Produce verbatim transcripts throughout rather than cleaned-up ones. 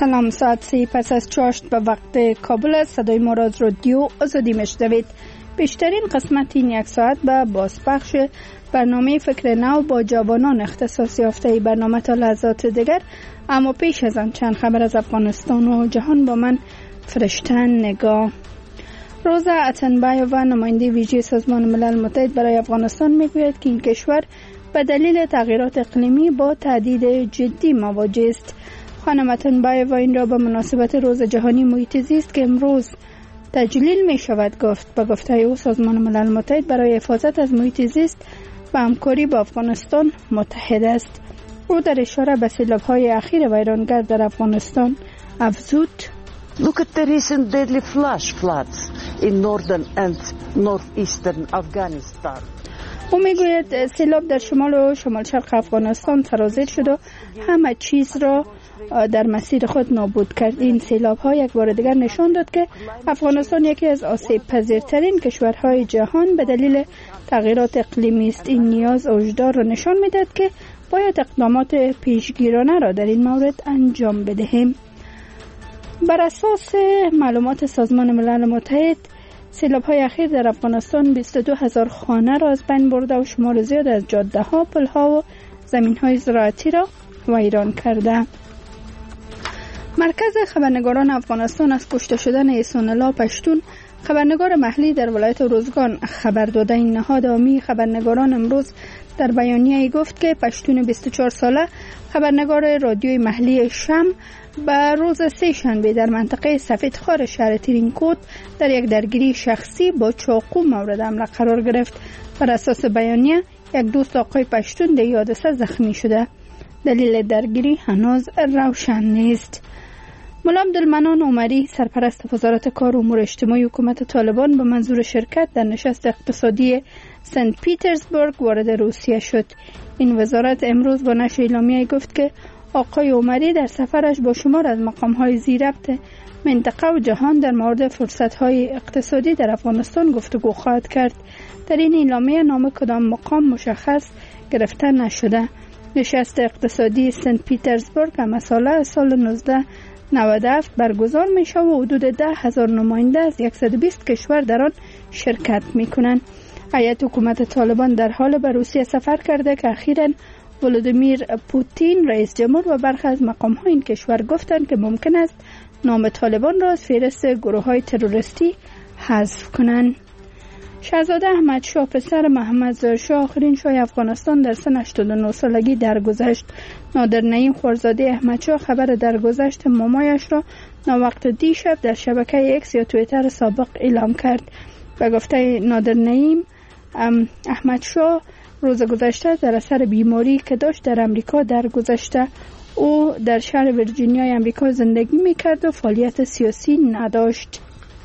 سلام، ساعت سی پس از چاشت به وقت کابل است. صدای ما را از رادیو آزادی میشنوید. بیشترین قسمت این یک ساعت به بازپخش برنامه فکر نو با جوانان اختصاص یافته برنامه تا لحظات دیگر. اما پیش از آن چند خبر از افغانستان و جهان با من فرشتن نگاه. روزا اتنبایووا نماینده ویژه سازمان ملل متحد برای افغانستان میگوید که این کشور به دلیل تغییرات اقلیمی با تهدید جدی مواجه است. خانم اتنبایووا این را به مناسبت روز جهانی محیط زیست که امروز تجلیل می شود گفت. با گفته او سازمان ملل متحد برای حفاظت از محیط زیست و همکاری با افغانستان متحد است. او در اشاره به سیلاب‌های اخیر ویرانگر در افغانستان افزود: Look at the recent deadly flash floods in northern and northeastern Afghanistan. او میگوید سیلاب در شمال و شمال شرق افغانستان سرازیر شد و همه چیز را در مسیر خود نابود کرد. این سیلاب ها یک بار دیگر نشان داد که افغانستان یکی از آسیب پذیرترین کشورهای جهان به دلیل تغییرات اقلیمی است. این نیاز وجدان را نشان میداد که باید اقدامات پیشگیرانه را در این مورد انجام بدهیم. بر اساس معلومات سازمان ملل متحد سیلاب های اخیر در افغانستان بیست و دو هزار خانه را از بین برده و شمار زیاد از جاده ها، پل ها و زمین های زراعتی را ویران کرده. مرکز خبرنگاران افغانستان از کشته شدن احسان الله پشتون، خبرنگار محلی در ولایت روزگان خبر داده. این نهاد عامی خبرنگاران امروز در بیانیه‌ای گفت که پشتون بیست و چهار ساله خبرنگار رادیوی محلی شم به روز سه شنبه در منطقه سفیدخوار شهر ترینکوت در یک درگیری شخصی با چاقو مورد حمله قرار گرفت. بر اساس بیانیه یک دوست آقای پشتون در این حادثه زخمی شده. دلیل درگیری هنوز روشن نیست. ملا عبدالمنان عمری سرپرست وزارت کار و امور اجتماعی حکومت طالبان به منظور شرکت در نشست اقتصادی سنت پیترزبورگ وارد روسیه شد. این وزارت امروز با نشر اعلامیه‌ای گفت که آقای عمری در سفرش با شمار از مقام‌های ذی‌ربط منطقه و جهان در مورد فرصت‌های اقتصادی در افغانستان گفتگو خواهد کرد. در این اعلامیه نام کدام مقام مشخص گرفته نشده. نشست اقتصادی سنت پیترزبورگ مساله سال نوزده نود و هفت برگزار می شود و حدود ده هزار نماینده از صد و بیست کشور در آن شرکت می کنند. هیئت حکومت طالبان در حال به روسیه سفر کرده که اخیراً ولادیمیر پوتین رئیس جمهور و برخی از مقام‌های این کشور گفتند که ممکن است نام طالبان را از فهرست گروه‌های تروریستی حذف کنند. شاهزاده احمد شاه پسر محمد ظاهر شاه آخرین شاه افغانستان در سن هشتاد و نه سالگی درگذشت. نادر نعیم خورزاده احمد شاه خبر درگذشت مامایش را ناوقت دیشب در شبکه اکس یا توییتر سابق اعلام کرد. به گفته نادر نعیم، احمد شاه روز گذشته در اثر بیماری که داشت در امریکا درگذشته. او در شهر ویرجینیای امریکا زندگی میکرد و فعالیت سیاسی نداشت.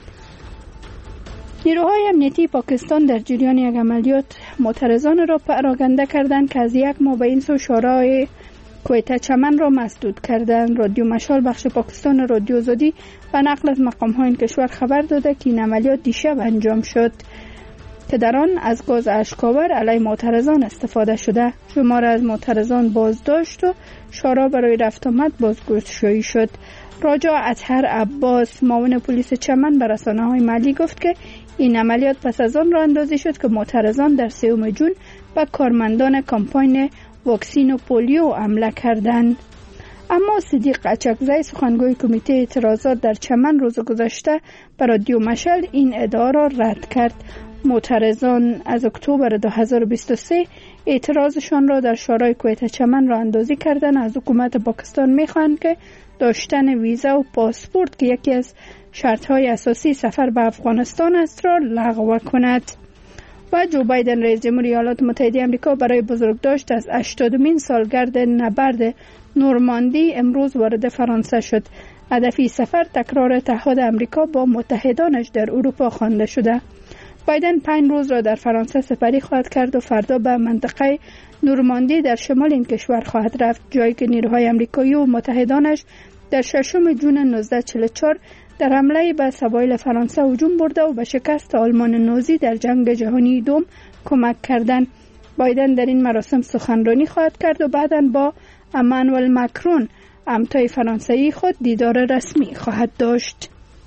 نیروهای امنیتی پاکستان در جریان یک عملیات معترضان را پراکنده کردند که از یک ماه به این سو شورای کویته چمن را مسدود کردند. رادیو مشال بخش پاکستان رادیو آزادی و نقل از مقام‌های این کشور خبر داده که این عملیات دیشب انجام شد که در آن از گاز اشک‌آور علیه معترضان استفاده شده. شمار از معترضان بازداشت و شورا برای رفت آمد بازگشایی شد. راجا اطهر عباس معاون پلیس چمن به رسانه‌های محلی گفت که این عملیات پس از آن راه اندازی شد که معترضان در سوم جون به کارمندان کمپاین واکسین و پولیو حمله کردند. اما صدیق اچکزی سخنگوی کمیته اعتراضات در چمن روز گذشته به رادیو مشعل این ادعا را رد کرد. معترضان از اکتبر دو هزار و بیست و سه اعتراضشان را در شورای کویته چمن راه اندازی کردند. از حکومت پاکستان می‌خواهند که داشتن ویزا و پاسپورت که یکی از شرط‌های اساسی سفر به افغانستان است را لغو کند. و جو بایدن رئیس جمهور ایالات متحده آمریکا برای بزرگداشت از هشتادمین سالگرد نبرد نورماندی امروز وارد فرانسه شد. هدف سفر تکرار تعهد آمریکا با متحدانش در اروپا خوانده شده. بایدن پنج روز را در فرانسه سپری خواهد کرد و فردا به منطقه نورماندی در شمال این کشور خواهد رفت، جایی که نیروهای آمریکایی و متحدانش در ششم جون نوزده چهل و چهار در حمله به سواحل فرانسه هجوم برده و به شکست آلمان نازی در جنگ جهانی دوم کمک کردند. بایدن در این مراسم سخنرانی خواهد کرد و بعداً با امانوئل ماکرون همتای فرانسوی خود دیدار رسمی خواهد داشت.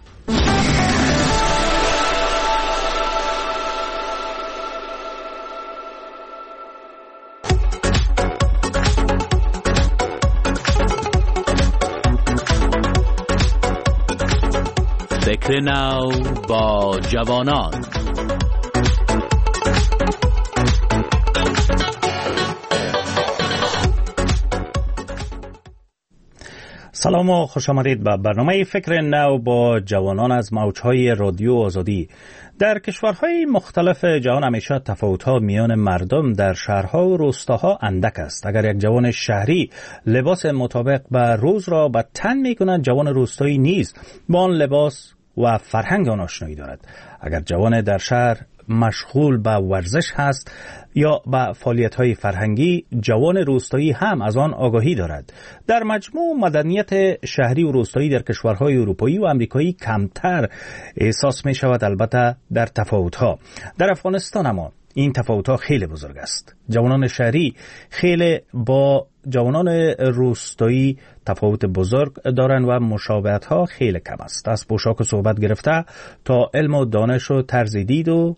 فکر نو با جوانان. سلام و خوش آمدید به برنامه فکر نو با جوانان از موجهای رادیو آزادی. در کشورهای مختلف جهان همیشه تفاوت‌ها میان مردم در شهرها و روستاها اندک است. اگر یک جوان شهری لباس مطابق به روز را به تن می‌کند، جوان روستایی نیز با آن لباس و فرهنگ آن آشنایی دارد. اگر جوان در شهر مشغول به ورزش هست یا به فعالیت‌های فرهنگی، جوان روستایی هم از آن آگاهی دارد. در مجموع مدنیت شهری و روستایی در کشورهای اروپایی و آمریکایی کمتر احساس می شود، البته در تفاوت‌ها. در افغانستان اما این تفاوت‌ها خیلی بزرگ است. جوانان شهری خیلی با جوانان روستایی تفاوت بزرگ دارند و مشابهت‌ها خیلی کم است. از پوشاک و صحبت گرفته تا علم و دانش و طرز دید و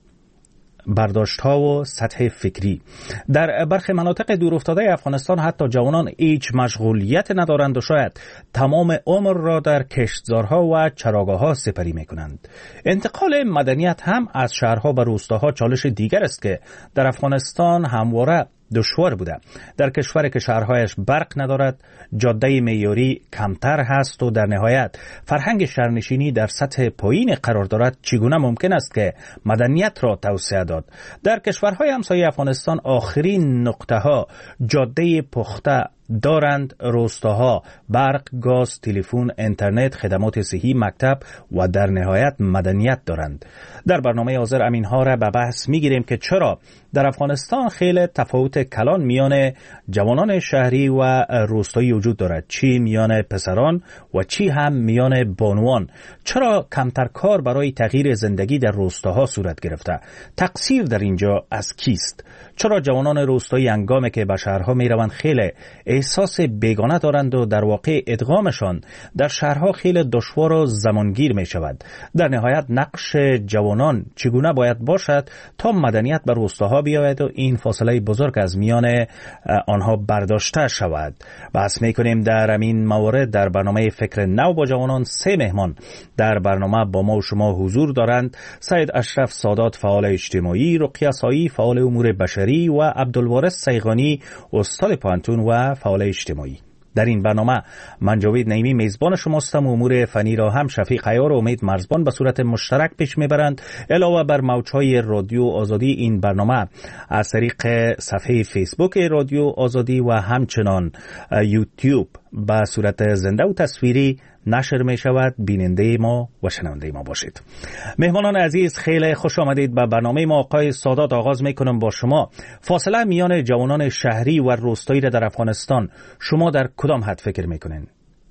برداشت‌ها و سطح فکری. در برخی مناطق دورافتاده افغانستان حتی جوانان هیچ مشغولیت ندارند و شاید تمام عمر را در کشتزارها و چراگاه‌ها سپری می‌کنند. انتقال مدنیت هم از شهرها به روستاها چالش دیگر است که در افغانستان همواره دشوار بوده. در کشور که شهرهایش برق ندارد، جاده معیاری کمتر هست و در نهایت فرهنگ شهرنشینی در سطح پایین قرار دارد، چگونه ممکن است که مدنیت را توسعه داد؟ در کشورهای همسایه افغانستان آخرین نقطه ها جاده پخته دارند، روستاها برق، گاز، تلفن، اینترنت، خدمات صحی، مکتب و در نهایت مدنیت دارند. در برنامه حاضر امینها را به بحث میگیریم که چرا در افغانستان خیلی تفاوت کلان میان جوانان شهری و روستایی وجود دارد، چی میان پسران و چی هم میان بانوان. چرا کمتر کار برای تغییر زندگی در روستاها صورت گرفته؟ تقصیر در اینجا از کیست؟ چرا جوانان روستایی هنگامی که به شهرها میروند خیلی احساس بیگانه دارند و در واقع ادغامشان در شهرها خیلی دشوار و زمانگیر می شود؟ در نهایت نقش جوانان چگونه باید باشد تا مدنیت بر روستاها بیاید و این فاصله بزرگ از میان آنها برداشته شود؟ بحث می کنیم در همین موارد. در برنامه فکر نو با جوانان سه مهمان در برنامه با ما و شما حضور دارند: سید اشرف سادات، فعال اجتماعی، رقیه سایی، فعال امور بشری و عبدالوارث سیغانی، استاد پانتون و فعال اجتماعی. در این برنامه من جاوید نعیمی میزبان شماستم و امور فنی را هم شفیق عیار و امید مرزبان به صورت مشترک پیش میبرند. علاوه بر موجهای رادیو آزادی، این برنامه از طریق صفحه فیسبوک رادیو آزادی و همچنان یوتیوب به صورت زنده و تصویری نشر می شود. بیننده ما و شنونده ما باشید. مهمانان عزیز، خیلی خوش آمدید به برنامه ما. آقای سادات، آغاز می کنم با شما. فاصله میان جوانان شهری و روستایی در افغانستان شما در کدام حد فکر می کنین؟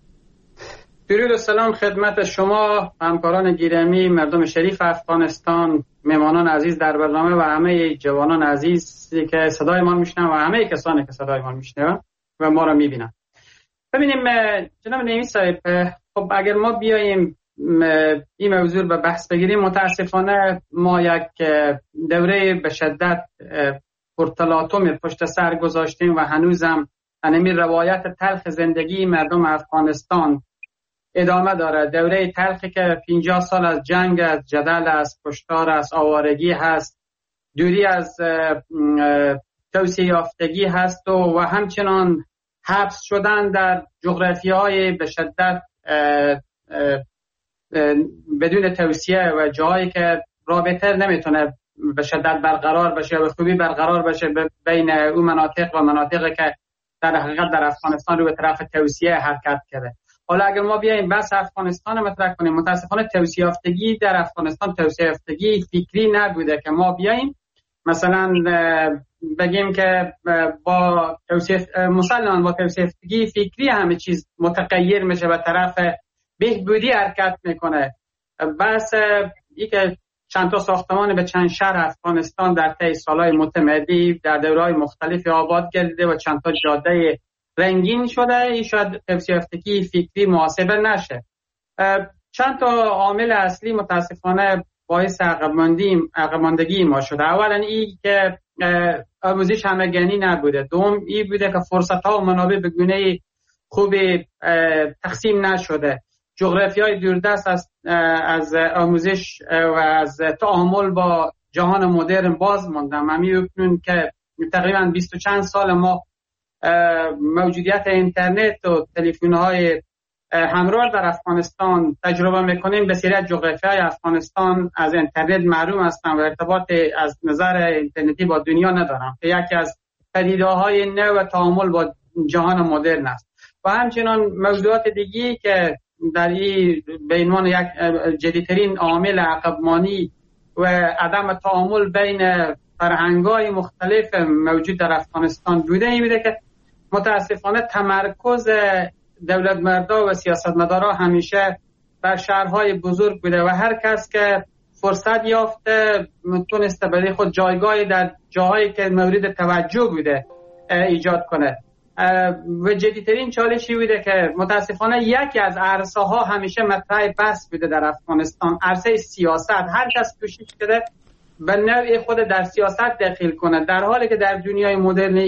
درود و سلام خدمت شما همکاران گرامی، مردم شریف افغانستان، مهمانان عزیز در برنامه و همه جوانان عزیزی که صدای ما میشنون و همه کسانی که صدای ما میشنون و ما را میبینن. ببینیم جناب نعیمی صاحب، خب اگر ما بیاییم این موضوع به بحث بگیریم، متاسفانه ما یک دوره به شدت پرتلاطم پشت سر گذاشتیم و هنوزم همین روایت تلخ زندگی مردم افغانستان ادامه داره. دوره تلخی که پنجاه سال از جنگ است، جدل است، کشتار است، آوارگی هست، دوری از توسعه یافتگی هست و, و همچنان حبس شدن در جغرافیای به شدت اه اه اه بدون توسعه و جایی که رابطه نمیتونه به شدت برقرار بشه و به خوبی برقرار بشه بین اون مناطق و مناطقی که در حقیقت در افغانستان رو به طرف توسعه حرکت کرده. حالا اگر ما بیایم بس افغانستان مطرح کنیم، متاسفانه توسعه یافتگی در افغانستان توسعه یافتگی فکری نبوده که ما بیایم مثلا بگیم که با توسعه مسلمان با توسعه یافتگی فکری همه چیز متغیر میشه و طرف بهبودی حرکت میکنه. بس این که چند تا ساختمان به چند شهر افغانستان در طی سالهای متمدی در دوره‌های مختلفی آباد گردیده و چند تا جاده رنگین شده، این شاید توسعه‌یافتگی فکری محاسبه نشه. چند تا عامل اصلی متاسفانه باعث عقب ماندگی ما شده. اولا این که آموزش همگانی نبوده. دوم این بوده که فرصت ها و منابع به گونه خوب تقسیم نشده. جغرافیای دوردست از از آموزش و از تعامل با جهان مدرن باز مونده. من می‌بینم که تقریبا بیست و چند سال ما موجودیت اینترنت و تلفن‌های همراه در افغانستان تجربه میکنیم. بسیاری از جغرافیای افغانستان از اینترنت محروم هستند و ارتباط از نظر اینترنتی با دنیا ندارند که یکی از پدیده‌های نو تعامل با جهان مدرن است. و همچنین موضوعات دیگی که در این به عنوان یک جدیدترین عامل عقب‌مانی و عدم تعامل بین فرهنگ‌های مختلف موجود در افغانستان بوده، این بوده که متاسفانه تمرکز دولت مردا و سیاستمدارا همیشه در شهرهای بزرگ بوده و هر کس که فرصت یافته تونسته برای خود جایگاهی در جاهایی که مورد توجه بوده ایجاد کنه. و جدیدترین چالشی بوده که متاسفانه یکی از عرصه ها همیشه مطرح بحث بوده در افغانستان، عرصه سیاست. هر کس کوشش کرده به نوع خود در سیاست دخیل کنه، در حالی که در دنیای مدرن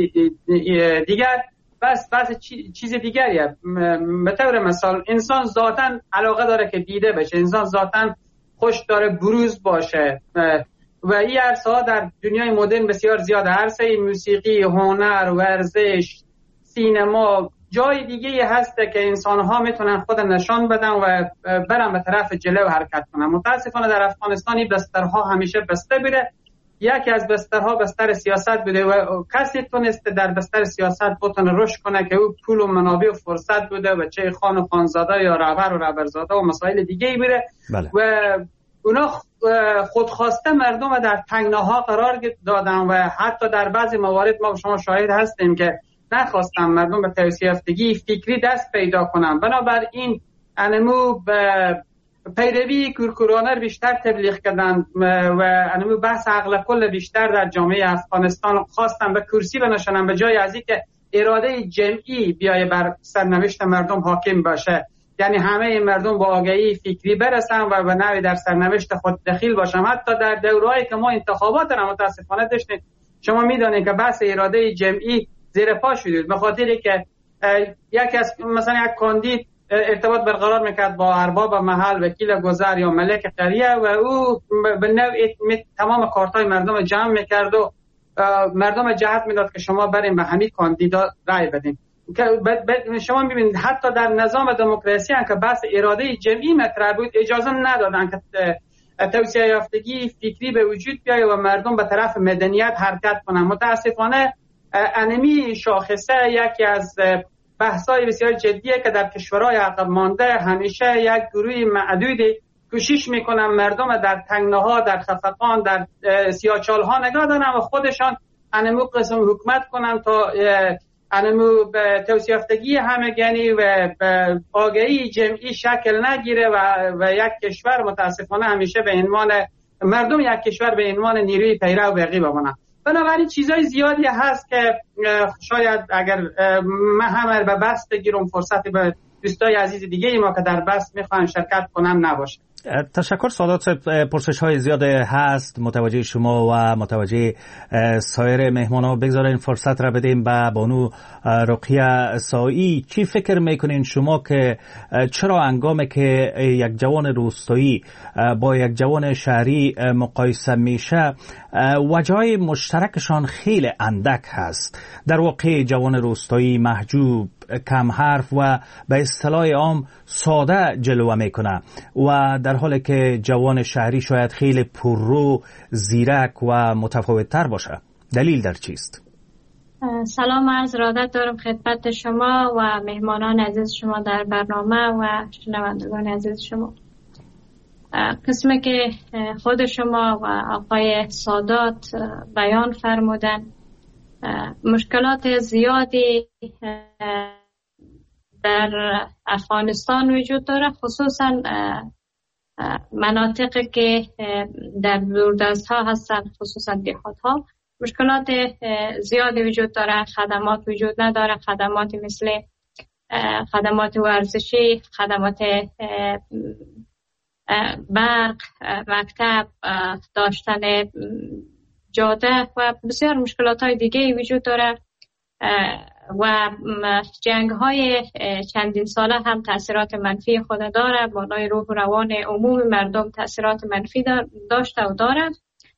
دیگر بس بس چیز دیگریه. به طور مثال انسان ذاتاً علاقه داره که دیده بشه، انسان ذاتاً خوش داره بروز باشه و این عرصه ها در دنیای مدرن بسیار زیاده. عرصه موسیقی، هنر، ورزش، سینما، جای دیگه هسته که انسان ها میتونن خود نشان بدن و برن به طرف جلو حرکت کنن. متاسفانه در افغانستانی بسترها همیشه بسته بوده. یکی از بسترها بستر سیاست بوده و کسی تونسته در بستر سیاست بتونه رشد کنه که او پول و منابع و فرصت بوده و چه خان و خانزاده یا رهبر و رهبرزاده و مسائل دیگه بوده. بله. و اونا خودخواسته مردم در تنگناها قرار دادن و حتی در بعضی موارد ما شما شاهد هستیم که نخواستن مردم به توسعه‌یافتگی فکری دست پیدا کنن. بنابراین انمو به پیروی کورکورانه بیشتر تبلیغ کردن و انمو بحث عقل کل بیشتر در جامعه افغانستان خواستن به کرسی بنشانن به جای از اینکه اراده جمعی بیای بر سرنوشت مردم حاکم باشه، یعنی همه مردم با آگاهی فکری برسن و به نوعی در سرنوشت خود دخیل باشن. حتی در دورهایی که ما انتخابات را متاسفانه داشتیم، شما میدونید که بحث اراده جمعی زیر پا شد به خاطری که یکی از مثلا یک کاندید ارتباط برقرار میکرد با ارباب محل، وکیل گذر یا ملک قریه و او به نوعی تمام کارتای مردم جمع میکرد و مردم جهت میداد که شما بریم به همین کاندیدا رای بدین. شما میبینید حتی در نظام دموکراسی هم که بحث اراده جمعی مطرح بود، اجازه ندادن که توسعه یافتگی فکری به وجود بیاید و مردم به طرف مدنیت حرکت کنن. متاسفانه انمی شاخصه یکی از بحث‌های بسیار جدیه که در کشورهای عقب مانده همیشه یک گروه معدودی کوشش میکنن مردم در تنگناها، در خفقان، در سیاه‌چال‌ها نگاه دارن و خودشان انمو قسم حکومت کنن تا انمو به توسعه‌یافتگی همگانی و به آگاهی جمعی شکل نگیره و, و یک کشور متاسفانه همیشه به عنوان مردم یک کشور به عنوان نیروی پیرو باقی بمونه. بنابراین چیزای زیادی هست که شاید اگر من هم به بحث بگیرم فرصتی به دوستای عزیز دیگه ای ما که در بحث میخوان شرکت کنم نباشه. تشکر سادات صاحب. پرسش های زیاد هست، متوجه شما و متوجه سایر مهمانان. بگذارین فرصت را بدیم به بانو رقیه سایی. چی فکر میکنین شما که چرا هنگامی که یک جوان روستایی با یک جوان شهری مقایسه میشه وجهای مشترکشان خیلی اندک هست؟ در واقع جوان روستایی محجوب، کم حرف و به اصطلاح عام ساده جلوه میکنه و در حالی که جوان شهری شاید خیلی پررو، زیرک و متفاوت تر باشه. دلیل در چیست؟ سلام عرض ارادت دارم خدمت شما و مهمانان عزیز شما در برنامه و شنوندگان عزیز شما. قسمی که خود شما و آقای سادات بیان فرمودن، مشکلات زیادی در افغانستان وجود داره، خصوصا مناطقی که در دوردست ها هستن، خصوصا دیهات ها. مشکلات زیادی وجود داره، خدمات وجود نداره، خدمات مثل خدمات ورزشی، خدمات برق، مکتب، داشتن جاده و بسیار مشکلات های دیگه وجود داره و جنگ های چندین ساله هم تاثیرات منفی خود داره، بالای روح و روان عموم مردم تاثیرات منفی داشته و داره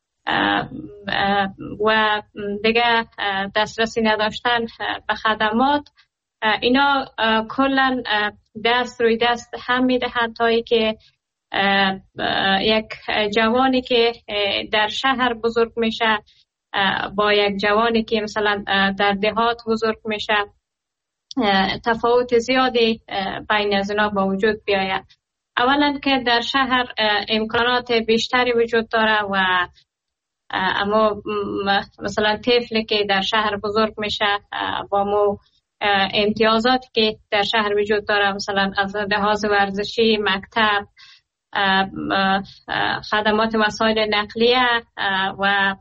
و دیگه دسترسی نداشتن به خدمات اینا کلا دست روی دست هم میدهد تا ای که یک جوانی که در شهر بزرگ میشه با یک جوانی که مثلا در دهات بزرگ میشه تفاوت زیادی بین از اینا با وجود بیاید. اولا که در شهر امکانات بیشتری وجود داره و اما مثلا طفلی که در شهر بزرگ میشه با مو امتیازاتی که در شهر وجود داره، مثلا از لحاظ ورزشی، مکتب، خدمات وسایل نقلیه و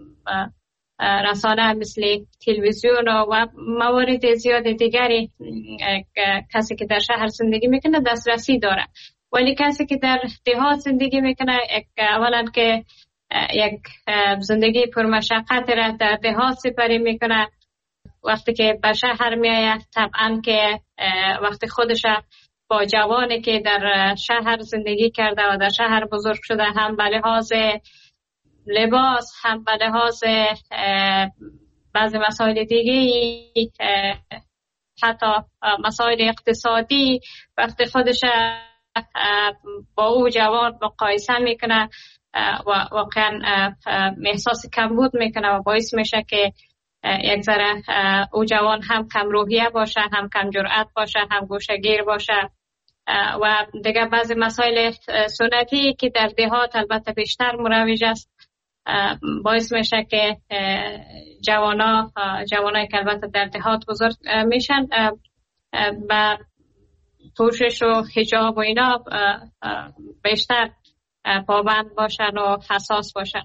رسانه مثل تلویزیون و موارد زیاد دیگری کسی که در شهر زندگی میکنه دسترسی داره. ولی کسی که در دهات زندگی میکنه اولا که یک زندگی پرمشقت را در دهات سپری میکنه، وقتی که به شهر میآید طبعا که وقتی خودش با جوانی که در شهر زندگی کرده و در شهر بزرگ شده هم به لحاظ لباس هم به لحاظ بعضی مسائل دیگه حتی مسائل اقتصادی وقتی خودش با او جوان مقایسه میکنه و واقعا احساس کمبود میکنه و باعث میشه که یک ذره او جوان هم کم روحیه باشه، هم کم جرأت باشه، هم گوشه‌گیر باشه و دیگه بعضی مسائل سنتی که در دهات البته بیشتر مروج است باعث میشه که جوانا جوانایی که البته در دهات بزرگ میشن و پوشش و حجاب و اینا بیشتر پابند باشن و حساس باشن.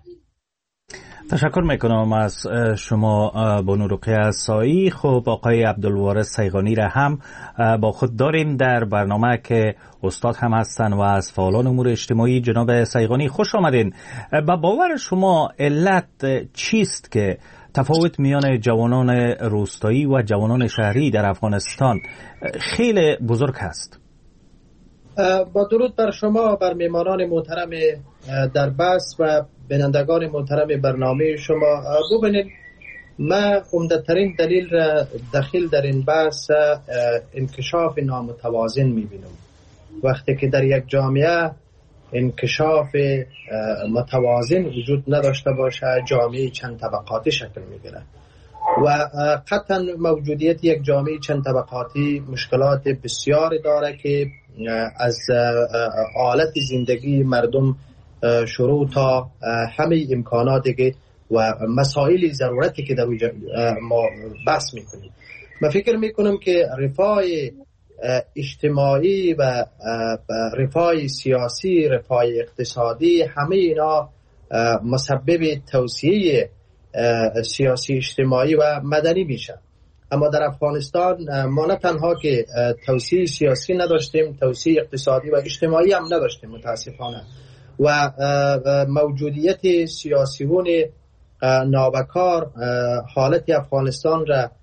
تشکر میکنم از شما بانو رقیه سایی. خب آقای عبدالوارث سیغانی را هم با خود داریم در برنامه که استاد هم هستن و از فعالان امور اجتماعی. جناب سیغانی خوش آمدین. با باور شما علت چیست که تفاوت میان جوانان روستایی و جوانان شهری در افغانستان خیلی بزرگ است؟ با درود بر شما، بر میهمانان محترم در بحث و بینندگان محترم برنامه شما. ببینید من عمده‌ترین دلیل را دخیل در این بحث انکشاف نامتوازن میبینم. وقتی که در یک جامعه انکشاف متوازن وجود نداشته باشه جامعه چند طبقاتی شکل میگیره و قطعا موجودیت یک جامعه چند طبقاتی مشکلات بسیاری داره که از حالت زندگی مردم شروع تا همه امکاناتی که و مسائل ضرورتی که در ما بحث میکنیم. من فکر میکنم که رفاه اجتماعی و رفاه سیاسی، رفاه اقتصادی، همه اینا مسبب توسعه سیاسی اجتماعی و مدنی میشه. اما در افغانستان ما نه تنها که توسعه سیاسی نداشتیم، توسعه اقتصادی و اجتماعی هم نداشتیم متاسفانه و موجودیت سیاسیون نابکار حالت افغانستان را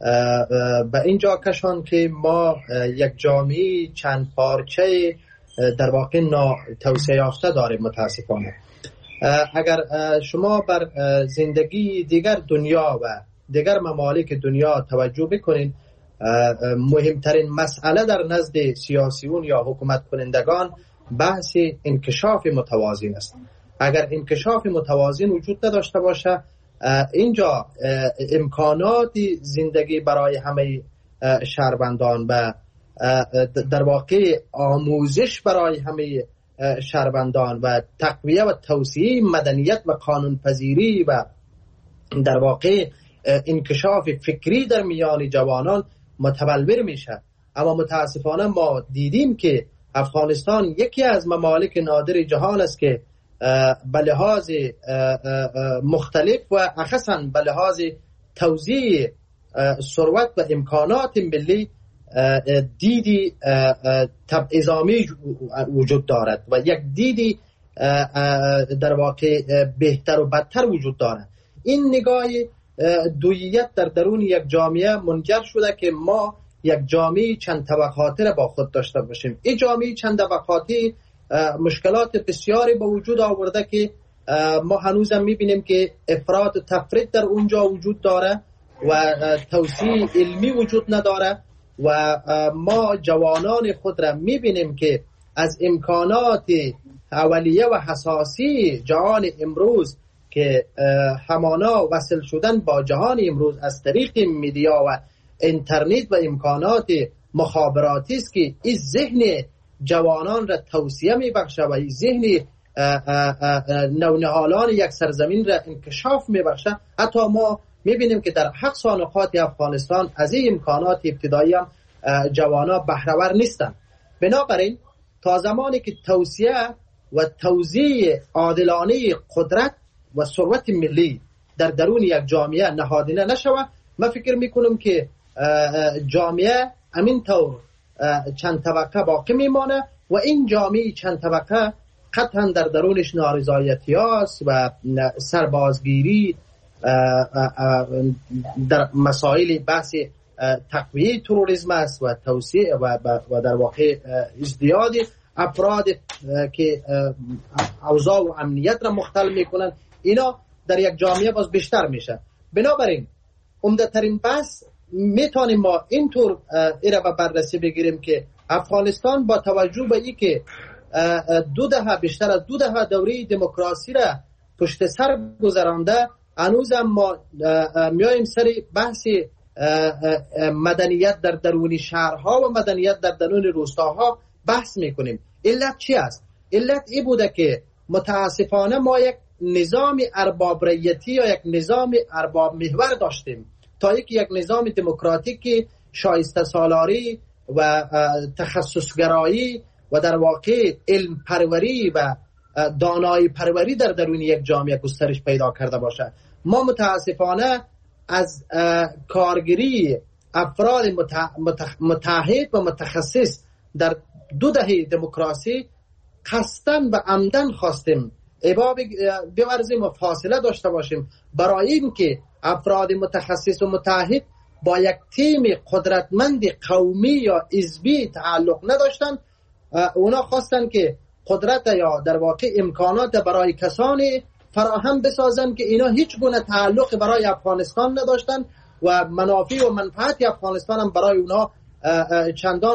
به اینجا کشان که ما یک جامعه چند پارچه در واقع توسعه یافته داریم متاسفانه. اگر شما بر زندگی دیگر دنیا و دیگر ممالک دنیا توجه بکنین، مهمترین مسئله در نزد سیاسیون یا حکومت کنندگان بحث انکشاف متوازن است. اگر انکشاف متوازن وجود نداشته باشه اینجا امکانات زندگی برای همه شهروندان و در واقع آموزش برای همه شهروندان و تقویه و توسعه مدنیت و قانون پذیری و در واقع انکشاف فکری در میان جوانان متبلور میشه. اما متاسفانه ما دیدیم که افغانستان یکی از ممالک نادر جهان است که به لحاظ مختلف و اخصاً به لحاظ توزیع ثروت و امکانات ملی دیدی تبعیض‌آمیز وجود دارد و یک دیدی در واقع بهتر و بدتر وجود دارد. این نگاه دوییت در درون یک جامعه منجر شده که ما یک جامعه چند طبقاتی را با خود داشته باشیم. این جامعه چند طبقاتی مشکلات بسیاری به وجود آورده که ما هنوز هم میبینیم که افراط و تفرید در اونجا وجود داره و توسعه علمی وجود نداره و ما جوانان خود را میبینیم که از امکانات اولیه و حساسی جهان امروز که همانا وصل شدن با جهان امروز از طریق میدیا و اینترنت و امکانات مخابراتی است که این ذهن جوانان را توسعه میبخشه و این ذهن نونهالان یک سرزمین را انکشاف میبخشه. حتی ما میبینیم که در حق نقاط افغانستان از این امکانات ابتدایی هم جوانا بهره‌ور نیستند. بنابراین تا زمانی که توسعه و توزیع عادلانه قدرت و ثروت ملی در درون یک جامعه نهادینه نشود، من فکر میکنم که جامعه همین طور چند طبقه باقی میمانه و این جامعه چند طبقه قطعا در درونش نارضایتی هاست و سربازگیری در مسائل بحث تقویه تروریسم است و توسعه و, و در واقع ازدیاد افراد که اوضاع و امنیت را مختل میکنن، اینا در یک جامعه باز بیشتر میشه. بنابراین عمده ترین بحث میتونیم ما اینطور ایره و بررسی بگیریم که افغانستان با توجه به ای که دو دهه بیشتر از دو دهه دوره دموکراسی را پشت سر گذرانده، هنوز هم ما میایم سر بحث مدنیت در درون شهرها و مدنیت در درون روستاها بحث میکنیم. علت چی است؟ علت ای بوده که متاسفانه ما یک نظام ارباب رعیتی یا یک نظام ارباب محور داشتیم تا یک یک نظام دموکراتیک شایسته سالاری و تخصصگرایی و در واقع علم پروری و دانایی پروری در درون یک جامعه گسترش پیدا کرده باشه. ما متاسفانه از کارگری افراد متحد و متخصص در دو دهه دموکراسی قصدن و عمدن خواستیم ابا بورزیم و فاصله داشته باشیم برای اینکه افراد متخصص و متحد با یک تیم قدرتمند قومی یا حزبی تعلق نداشتن. اونا خواستن که قدرت یا در واقع امکانات برای کسانی فراهم بسازن که اینا هیچ گونه تعلق برای افغانستان نداشتن و منافع و منفعت افغانستان هم برای اونا چندان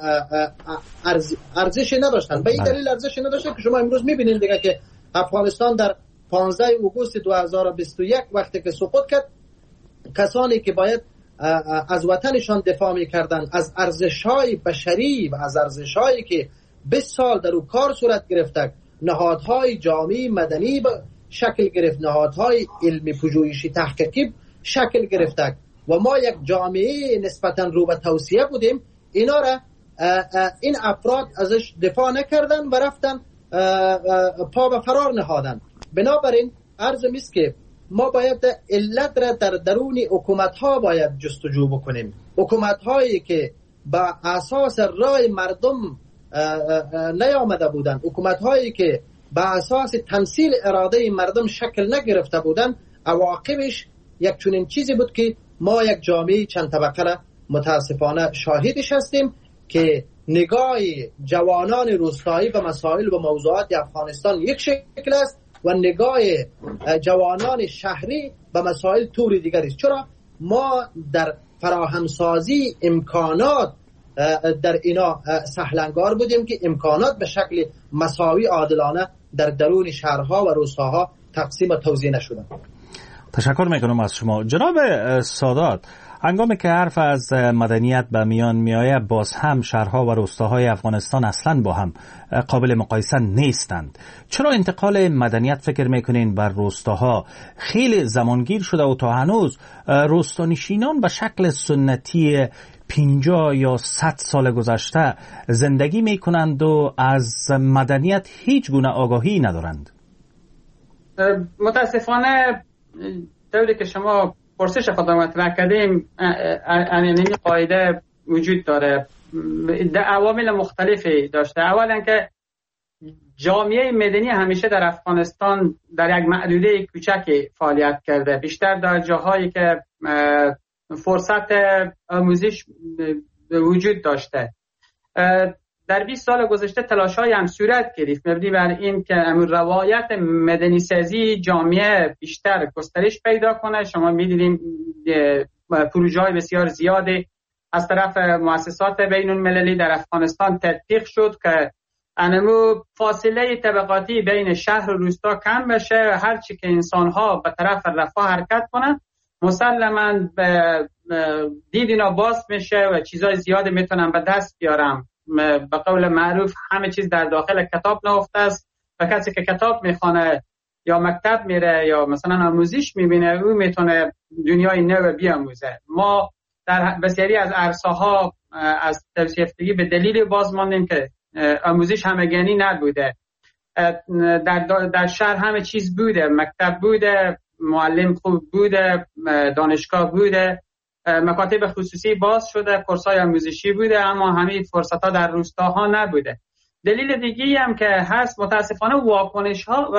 ارزش نداشتن. به این دلیل ارزش نداشتن که شما امروز میبینید دیگه که افغانستان در پانزده آگوست دو هزار و بیست و یک وقتی که سقوط کرد، کسانی که باید از وطنشان دفاع میکردن، از ارزش‌های بشری و از ارزش‌هایی که بیست سال در او کار صورت گرفته، نهادهای جامعه مدنی شکل گرفت، نهادهای علمی پژوهشی تحقیقی شکل گرفته و ما یک جامعه نسبتاً رو به توسعه بودیم، اینا را این افراد ازش دفاع نکردن و رفتن پا به فرار نهادن. بنابراین عرضم است که ما باید علت را در درون حکومت‌ها باید جستجو بکنیم. حکومت‌هایی که با اساس رای مردم نیامده بودند، حکومت‌هایی که با اساس تمثیل اراده مردم شکل نگرفته بودند، عواقبش یک چنین چیزی بود که ما یک جامعه چند طبقه را متاسفانه شاهدش هستیم که نگاه جوانان روستایی به مسائل و موضوعات افغانستان یک شکل است و نگاه جوانان شهری به مسائل طور دیگر است. چرا ما در فراهمسازی امکانات در اینا سهلنگار بودیم که امکانات به شکل مساوی عادلانه در درون شهرها و روستاها تقسیم و توزیع نشدن. تشکر میکنم از شما جناب سادات. هنگامی که حرف از مدنیت به میان میآید، باز هم شهرها و روستاهای افغانستان اصلا با هم قابل مقایسه نیستند. چرا انتقال مدنیت فکر میکنین بر روستاها خیلی زمانگیر شده و تا هنوز روستانشینان به شکل سنتی پنجاه یا صد سال گذشته زندگی میکنند و از مدنیت هیچ گونه آگاهی ندارند؟ متاسفانه طوری که شما پرسش خود را مطرح کردیم این قاعده وجود داره، عوامل مختلفی داشته. اولا که جامعه مدنی همیشه در افغانستان در یک محدوده کوچکی فعالیت کرده، بیشتر در جاهایی که فرصت آموزش وجود داشته. در بیست سال گذشته تلاش‌های هم صورت گرفت مبنی بر این که روایت مدنی سازی جامعه بیشتر گسترش پیدا کنه. شما می‌دیدین پروژه‌های بسیار زیادی از طرف مؤسسات بین‌المللی در افغانستان تطبیق شد که انمو فاصله طبقاتی بین شهر و روستا کم بشه و هر چی که انسان‌ها به طرف رفاه حرکت کنن مسلماً دید اینا باز میشه و چیزای زیادی میتونن به دست بیارم. به قول معروف همه چیز در داخل کتاب نهفته است و کسی که کتاب میخونه یا مکتب میره یا مثلا آموزش میبینه او میتونه دنیای نو بیاموزه. ما در بسیاری از عرصه‌ها از توصیفتگی به دلیل باز ماندیم که آموزش همگانی نبوده. در در شهر همه چیز بوده، مکتب بوده، معلم خوب بوده، دانشگاه بوده، مکاتب خصوصی باز شده، کورس‌های آموزشی بوده، اما همه فرصت‌ها در روستاها نبوده. دلیل دیگه‌ای هم که هست متاسفانه واکنش‌ها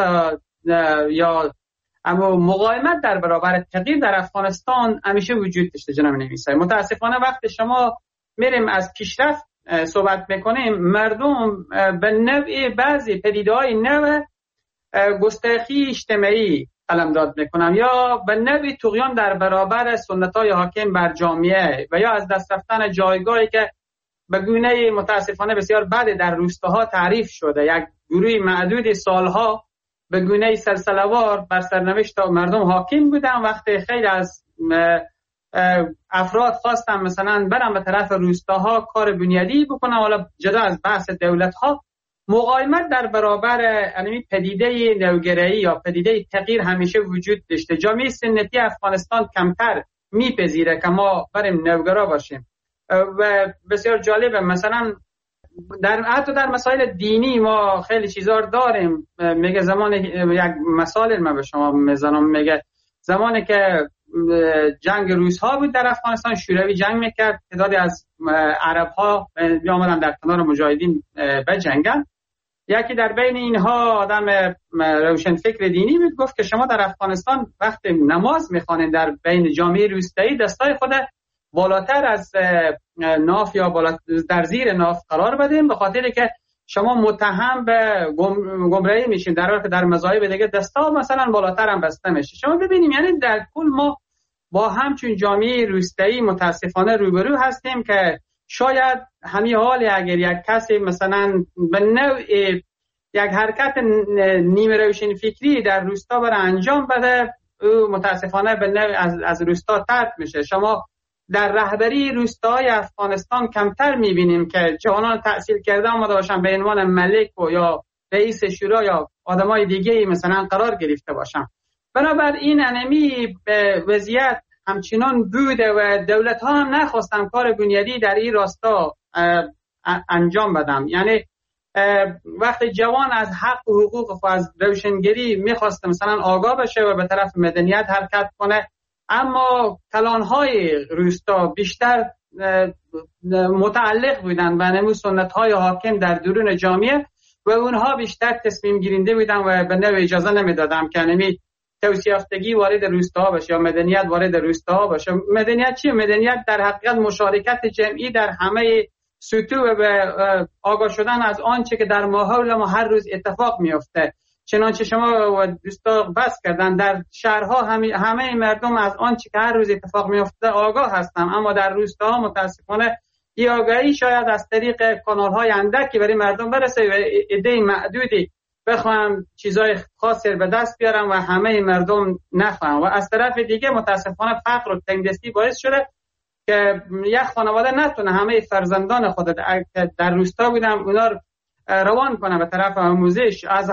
یا اما مقاومت در برابر تغییر در افغانستان همیشه وجود داشته. جناب نویسنده، متاسفانه وقتی شما میریم از پیشرفت صحبت میکنیم مردم به نوع بعضی پدیده‌های نو گستاخی اجتماعی قلمداد میکنم یا به نوعی طغیان در برابر سنت‌های حاکم بر جامعه و یا از دست رفتن جایگاهی که به گونه متاسفانه بسیار بد در روستاها تعریف شده. یک گروه معدود سالها به گونه سلسله‌وار بر سرنوشت مردم حاکم بودن. وقتی خیلی از افراد خواستن مثلا برن به طرف روستاها کار بنیادی بکنن، حالا جدا از بحث دولت‌ها، مقاومت در برابر یعنی پدیده نوگرایی یا پدیده تغییر همیشه وجود داشته. جامعه سنتی افغانستان کمتر میپذیره که ما بریم نوگرا باشیم و بسیار جالبه مثلا در حتی در مسائل دینی ما خیلی چیزا داریم. میگه زمان یک مثال من به شما میزنم، میگه زمانی که جنگ روس‌ها بود در افغانستان، شوروی جنگ میکرد، تعدادی از عرب‌ها میامدن در کنار مجاهدین بجنگن. یکی در بین اینها آدم روشن فکر دینی بود، گفت که شما در افغانستان وقتی نماز میخوانید در بین جامعه روستایی دستای خود بالاتر از ناف یا بالا در زیر ناف قرار بدین، به خاطر که شما متهم به گمراهی میشین، در حالی که در مذاهب دیگه دستا مثلا بالاتر هم بسته میشه. شما ببینیم یعنی در کل ما با همچون جامعه روستایی متاسفانه روبرو هستیم که شاید همین حالی اگر یک کسی مثلا به نوع یک حرکت نیمه روشن فکری در روستا برای انجام بده، او متاسفانه به نوع از, از روستا طرد میشه. شما در رهبری روستاهای افغانستان کمتر میبینیم که جوانان تحصیل کرده آمده باشن به عنوان ملک و یا رئیس شورا یا آدمای دیگه مثلا قرار گرفته باشن. بنابراین انمی به وضعیت همچنان بوده و دولت ها هم نخواستن کار بنیادی در این راستا انجام بدم. یعنی وقتی جوان از حق و حقوق و از روشنگری میخواست مثلا آگاه بشه و به طرف مدنیت حرکت کنه، اما کلانهای روستا بیشتر متعلق بودن به نمو سنت های حاکم در درون جامعه و اونها بیشتر تصمیم گیرنده بودن و به نوع اجازه نمیدادن که نمی توسعه‌یافتگی وارد روستاها بشه یا مدنیت وارد روستاها باشه. مدنیت چیه؟ مدنیت در حقیقت مشارکت جمعی در همه سطوح و به آگاه شدن از آنچه که در ماحول ما هر روز اتفاق میفته. چنانچه شما و دوستا بس کردن در شهرها همه, همه مردم از آنچه که هر روز اتفاق میفته آگاه هستن، اما در روستاها متاسفانه این آگاهی شاید از طریق کانال‌های اندکی برای مردم برسه و عده معدودی بخوام چیزای خاصی به دست بیارم و همه مردم نخواهم. و از طرف دیگه متاسفانه فقر و تنگدستی باعث شده که یک خانواده نتونه همه فرزندان خود در روستا بودن اونا روان کنه به طرف آموزش. از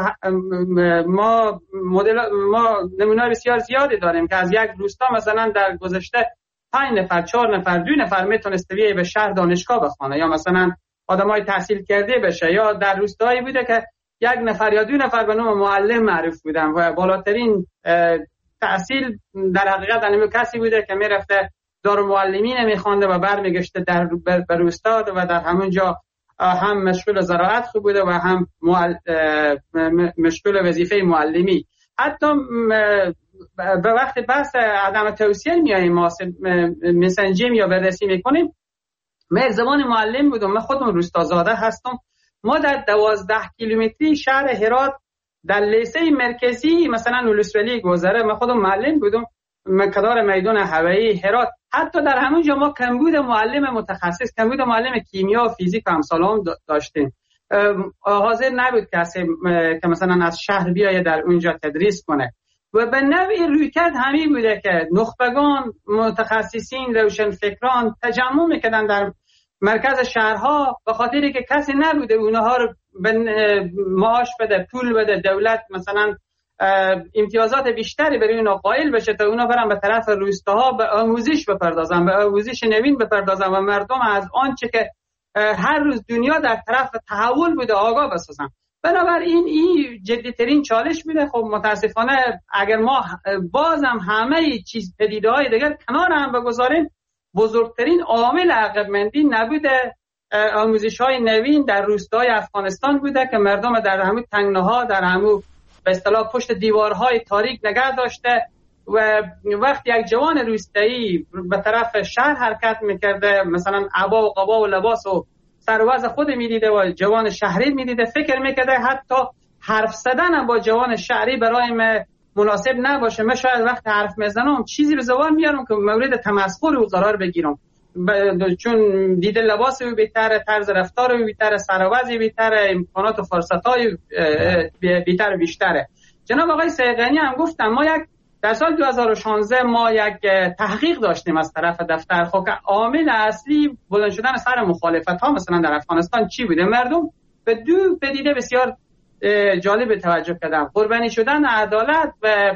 ما مدل ما نمونه بسیار زیادی داریم که از یک روستا مثلا در گذشته پنج نفر، چهار نفر، دو نفر میتونست بیای به شهر دانشگاه بخونه یا مثلا آدمای تحصیل کرده بشه، یا در روستایی بوده که یک نفر یا دو نفر به نام معلم معروف بودن و بالاترین تحصیل در حقیقت انمی کسی بوده که میرفته دارالمعلمین میخوانده و برمیگشته در به روستا و در همونجا هم مشغول زراعت خوب بوده و هم معل... مشغول وظیفه معلمی. حتی به وقت بحث عدم توصیه میاییم ما مسنجیم یا بررسی میکنیم، من زبان معلم بودم، من خودم روستازاده هستم. ما در دوازده کیلومتری شهر هرات در لیسه مرکزی مثلا اولوسولی گذره، من خودم معلم بودم کنار میدان هوایی هرات. حتی در همونجا ما کمبود معلم متخصص، کمبود معلم کیمیا و فیزیک و امثال هم داشتیم. حاضر نبود کسی که مثلا از شهر بیایه در اونجا تدریس کنه و به نوعی رویکرد همین بوده که نخبگان، متخصصین، روشنفکران تجمع میکردن در مرکز شهرها به خاطری که کسی نبوده اونها رو معاش بده، پول بده، دولت مثلا امتیازات بیشتری برای اونا قائل بشه تا اونا برن به طرف روستاها به آموزش بپردازن، به آموزش نوین بپردازن و مردم از آنچه که هر روز دنیا در طرف تحول بوده آگاه بسازن. بنابراین این جدی ترین چالش میده. خب متاسفانه اگر ما بازم همه چیز پدیده‌های دیگر کنار هم بگذاریم، بزرگترین عامل عقب‌مندی نبوده آموزش‌های نوین در روستاهای افغانستان بوده که مردم در همون تنگناها، در همون به اصطلاح پشت دیوارهای تاریک نگه داشته و وقتی یک جوان روستایی به طرف شهر حرکت میکرده، مثلا عبا و قبا و لباس و سر و وضع خود میدیده و جوان شهری میدیده، فکر میکرده حتی حرف زدن با جوان شهری برای من مناسب نباشه. من شاید وقت حرف میزنم چیزی به زبان میارم که مورد تمسخر او قرار بگیرم، چون دیده لباس او بهتره، طرز رفتار او بهتره، سر و وضع بهتره، امکانات و فرصت‌های بهتر بیشتره. جناب آقای سیغانی هم گفتم ما یک در سال دو هزار و شانزده ما یک تحقیق داشتیم از طرف دفتر. خب که عامل اصلی بلند شدن سر مخالفت ها مثلا در افغانستان چی بوده؟ مردم به دو پدیده بسیار جالب توجه کردن: قربانی شدن عدالت و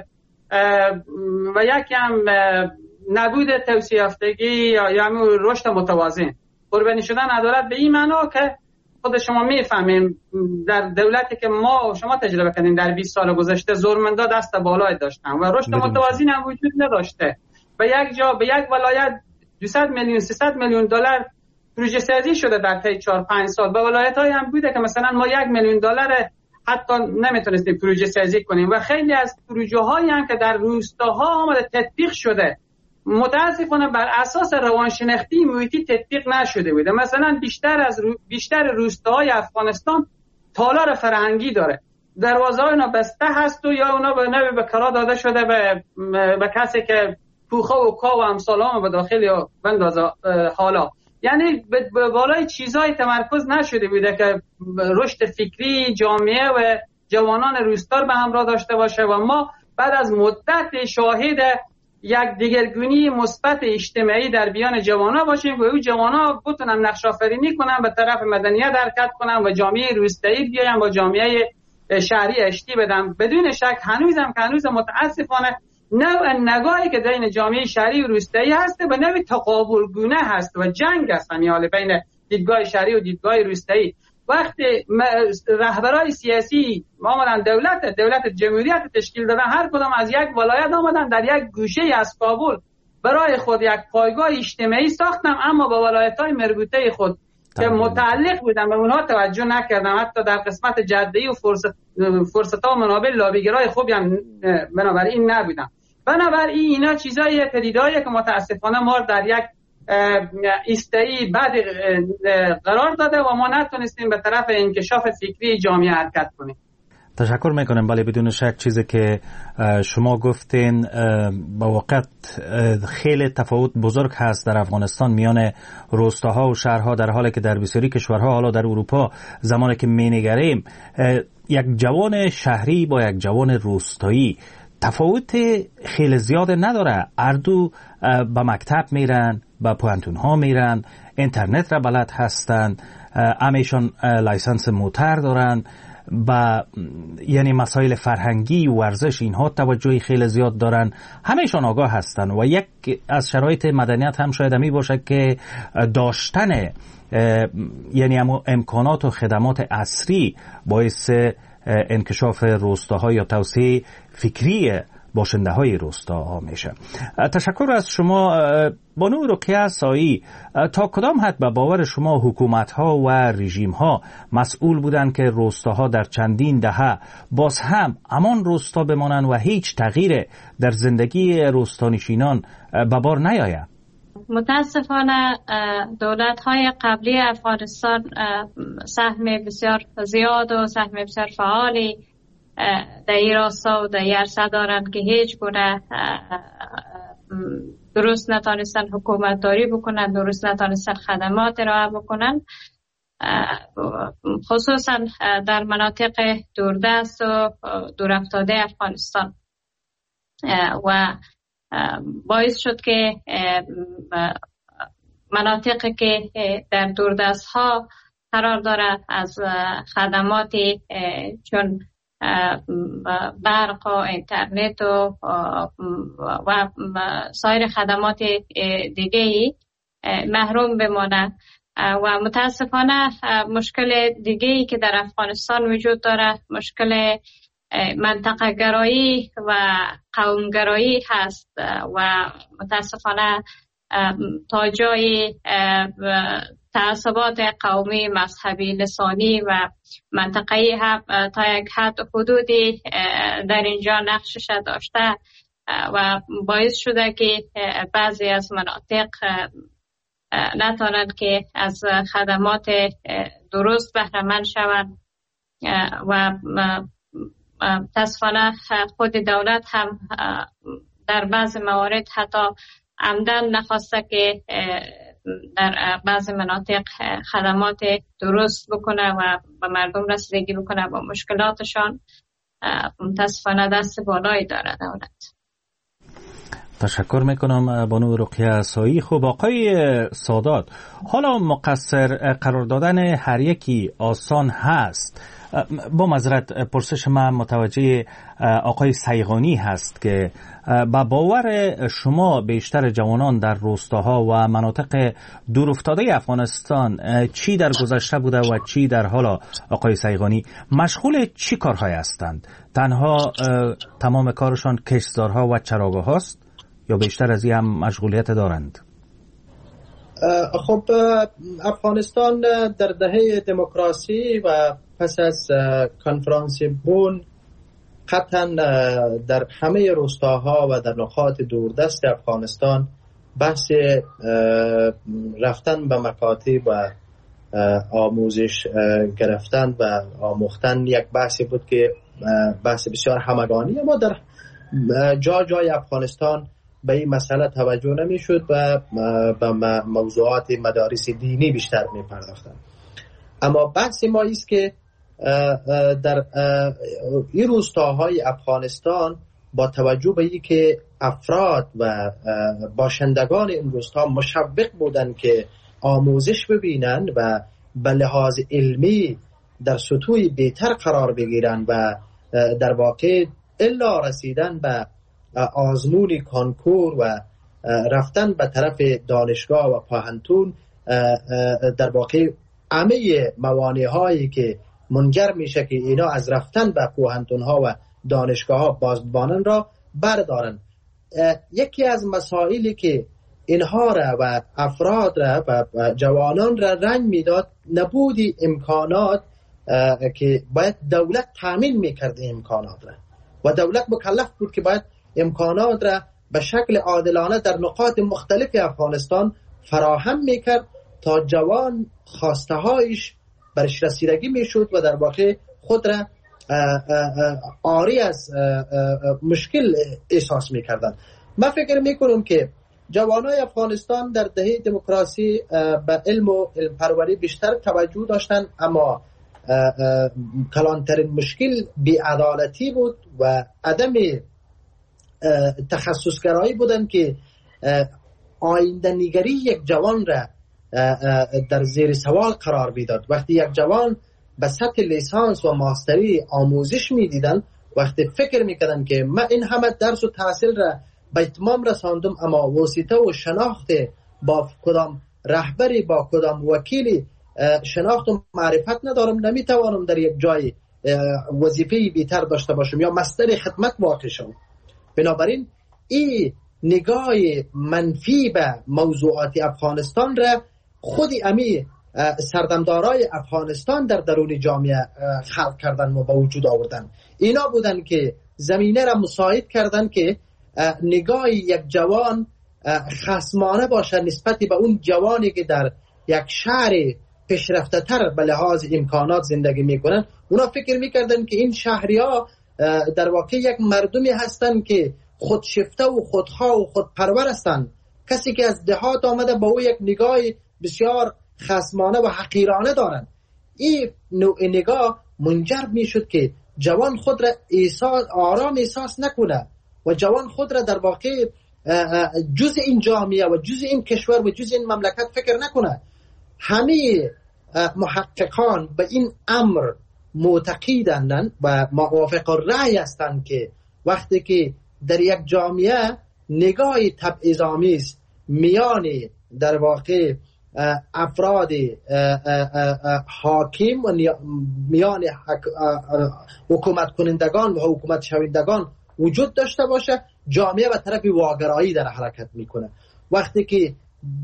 و یکی هم نبود توسعه یافتگی یا یعنی رشد متوازن. قربانی شدن عدالت به این معنا که خود شما میفهمین در دولتی که ما شما تجربه کردین در بیست سال گذشته زورمندا دست بالای داشتن و رشد متوازن هم وجود نداشته. به یک جا به یک ولایت دویست میلیون سیصد میلیون دلار پروژه سازی شده در طی چهار پنج سال. به ولایت‌های هم بوده که مثلا ما یک میلیون دلار حتی نمیتونستیم پروژه سازی کنیم و خیلی از پروژه‌هایی هم که در روستاها آمده تطبیق شده متاسفانه بر اساس روانشناختی محیطی تطبیق نشده بوده. مثلا بیشتر از رو... بیشتر روستاهای افغانستان تالار فرهنگی داره، دروازه‌ها اینا بسته هست و یا اونا به نوعی به کرا داده شده به به کسی که پوخه و کا و امثال به داخل یا بندازه حالا. یعنی به بالای چیزای تمرکز نشده بوده که رشد فکری جامعه و جوانان روستا به همراه داشته باشه و ما بعد از مدت شاهد یک دیگرگونی مثبت اجتماعی در بیان جوانا باشیم و او جوانا بتونن نقش آفرینی کنن، به طرف مدنیت حرکت کنن و جامعه روستایی بیاین با جامعه شهری اشتی بدن. بدون شک هنوزم که هنوز متاسفانه نوع نگاهی که بین جامعه شهری و روستایی هست به نوع تقابل گونه هست و جنگ هست همیاله بین دیدگاه شهری و دیدگاه روستایی. وقتی رهبرای سیاسی آمدن دولت دولت جمهوریت تشکیل دادن، هر کدام از یک ولایت آمدن در یک گوشه از کابل برای خود یک پایگاه اجتماعی ساختن، اما با ولایت‌های مربوطه خود که متعلق بودن به اونها توجه نکردن. حتی در قسمت جده‌ای و فرصت فرصت‌ها و منابع لابیگرای خوبی هم بنابراین نبودن. بنابراین اینا چیزای پدیده‌ای که متاسفانه ما در یک ایستایی بعد قرار داده و ما نتونستیم به طرف انکشاف فکری جامعه حرکت کنیم. تشکر میکنم. بله بدون شک چیزی که شما گفتین با واقعیت خیلی تفاوت بزرگ هست در افغانستان میان روستاها و شهرها، در حالی که در بسیاری کشورها حالا در اروپا زمانی که مینگریم یک جوان شهری با یک جوان روستایی تفاوت خیلی زیاد نداره. اردو به مکتب میرن، به پوهنتون ها میرن، اینترنت را بلد هستن، همیشان لایسنس موتر دارن، با یعنی مسائل فرهنگی و ورزش اینها توجهی خیلی زیاد دارن، همیشان آگاه هستن و یک از شرایط مدنیت هم شاید همی باشه که داشتن یعنی امکانات و خدمات عصری باعث انکشاف روستاها یا توسعه فکری باشنده های روستاها میشه. تشکر از شما بانو رقیه سایی. تا کدام حد به باور شما حکومت ها و رژیم ها مسئول بودند که روستاها در چندین دهه باز هم همان روستا بمانند و هیچ تغییر در زندگی روستانشینان به بار نیاید؟ متاسفانه دولت های قبلی افغانستان سهم بسیار زیاد و سهم بسیار فعالی در این راستا و در این عرصه دارند که هیچ گونه درست نتانستن حکومت داری بکنن، درست نتانستن خدمات ارائه بکنن، خصوصا در مناطق دوردست و دورافتاده افغانستان، و باعث شد که مناطقی که در دوردست ها قرار دارد از خدمات چون برق و اینترنت و و سایر خدمات دیگه ای محروم بمانند. و متاسفانه مشکل دیگه ای که در افغانستان وجود دارد مشکل منطقه گرایی و قوم گرایی هست و متاسفانه تا جای تعصبات قومی، مذهبی، لسانی و منطقه‌ای هم تا یک حد حدودی در اینجا نقشش داشته و باعث شده که بعضی از مناطق نتوانند که از خدمات درست بهره مند شوند و متاسفانه خود دولت هم در بعض موارد حتی عمدن نخواسته که در بعض مناطق خدمات درست بکنه و به مردم رسیدگی بکنه با مشکلاتشان. متاسفانه دست بالایی داره دولت. تشکر میکنم بانو رقیه سایی. خب آقای سادات، حالا مقصر قرار دادن هر یکی آسان هست. با معذرت پرسش من متوجه آقای سیغانی هست که با باور شما بیشتر جوانان در روستاها و مناطق دورافتاده افغانستان چی در گذشته بوده و چی در حالا آقای سیغانی مشغول چی کارهای هستند؟ تنها تمام کارشان کشتزارها و چراگاه هاست یا بیشتر از این هم مشغولیت دارند؟ خب افغانستان در دهه دموکراسی و پس از کنفرانس بون قطعا در همه روستاها و در نقاط دوردست افغانستان بحث رفتن به مکاتب و آموزش گرفتن و آموختن یک بحثی بود که بحث بسیار همگانی، اما در جا جای افغانستان به این مسئله توجه نمی شد و به موضوعات مدارس دینی بیشتر می پرداختن. اما بحث ما است که در این روستاهای افغانستان با توجه به این که افراد و باشندگان این روستا مشوق بودند که آموزش ببینند و به لحاظ علمی در سطوح بهتر قرار بگیرند و در واقع الا رسیدن به آزمون کانکور و رفتن به طرف دانشگاه و پوهنتون در واقع همه موانع هایی که منجر میشه که اینا از رفتن به پوهنتون ها و دانشگاه ها بازبانن را بردارن. یکی از مسائلی که اینها را و افراد را و جوانان را رنج میداد نبودی امکانات که باید دولت تامین میکرد امکانات را، و دولت مکلف بود که باید امکانات را به شکل عادلانه در نقاط مختلف افغانستان فراهم میکرد تا جوان خواسته هایش برش رسیدگی میشد و در واقع خود را عاری از مشکل احساس میکردند. من فکر میکنم که جوانای افغانستان در دهه دموکراسی به علم و علم پروری بیشتر توجه داشتند، اما کلانترین مشکل بی‌عدالتی بود و عدم تخصصگرایی بودن که آینده نگری یک جوان را در زیر سوال قرار میداد. وقتی یک جوان به سطح لیسانس و ماستری آموزش میدیدن، وقتی فکر میکردن که من این همه درس و تحصیل را به اتمام رساندم اما واسطه و شناخت با کدام رهبری با کدام وکیلی شناخت و معرفت ندارم، نمیتوانم در یک جای وظیفه بیتر داشته باشم یا مصدر خدمت واقع شم. بنابراین این نگاه منفی به موضوعات افغانستان را خود امی سردمدارای افغانستان در درون جامعه خلق کردن و به وجود آوردن. اینا بودن که زمینه را مساعد کردن که نگاه یک جوان خصمانه باشه نسبت به اون جوانی که در یک شهر پیشرفته تر به لحاظ امکانات زندگی میکنن. اونا فکر میکردن که این شهری ها در واقع یک مردمی هستن که خودشفته و خودخواه و خودپرور هستن. کسی که از دهات آمده با او یک نگاه بسیار خصمانه و حقیرانه دارن. این نوع نگاه منجر میشد که جوان خود را احساس آرام احساس نکنه و جوان خود را در واقع جز این جامعه و جز این کشور و جز این مملکت فکر نکنه. همه محققان به این امر معتقدند و موافق الرأی هستند که وقتی که در یک جامعه نگاه تبعیض‌آمیز میان در واقع افراد حاکم و میان حکومت کنندگان و حکومت شوندگان وجود داشته باشه، جامعه به طرف واگرایی در حرکت میکنه. وقتی که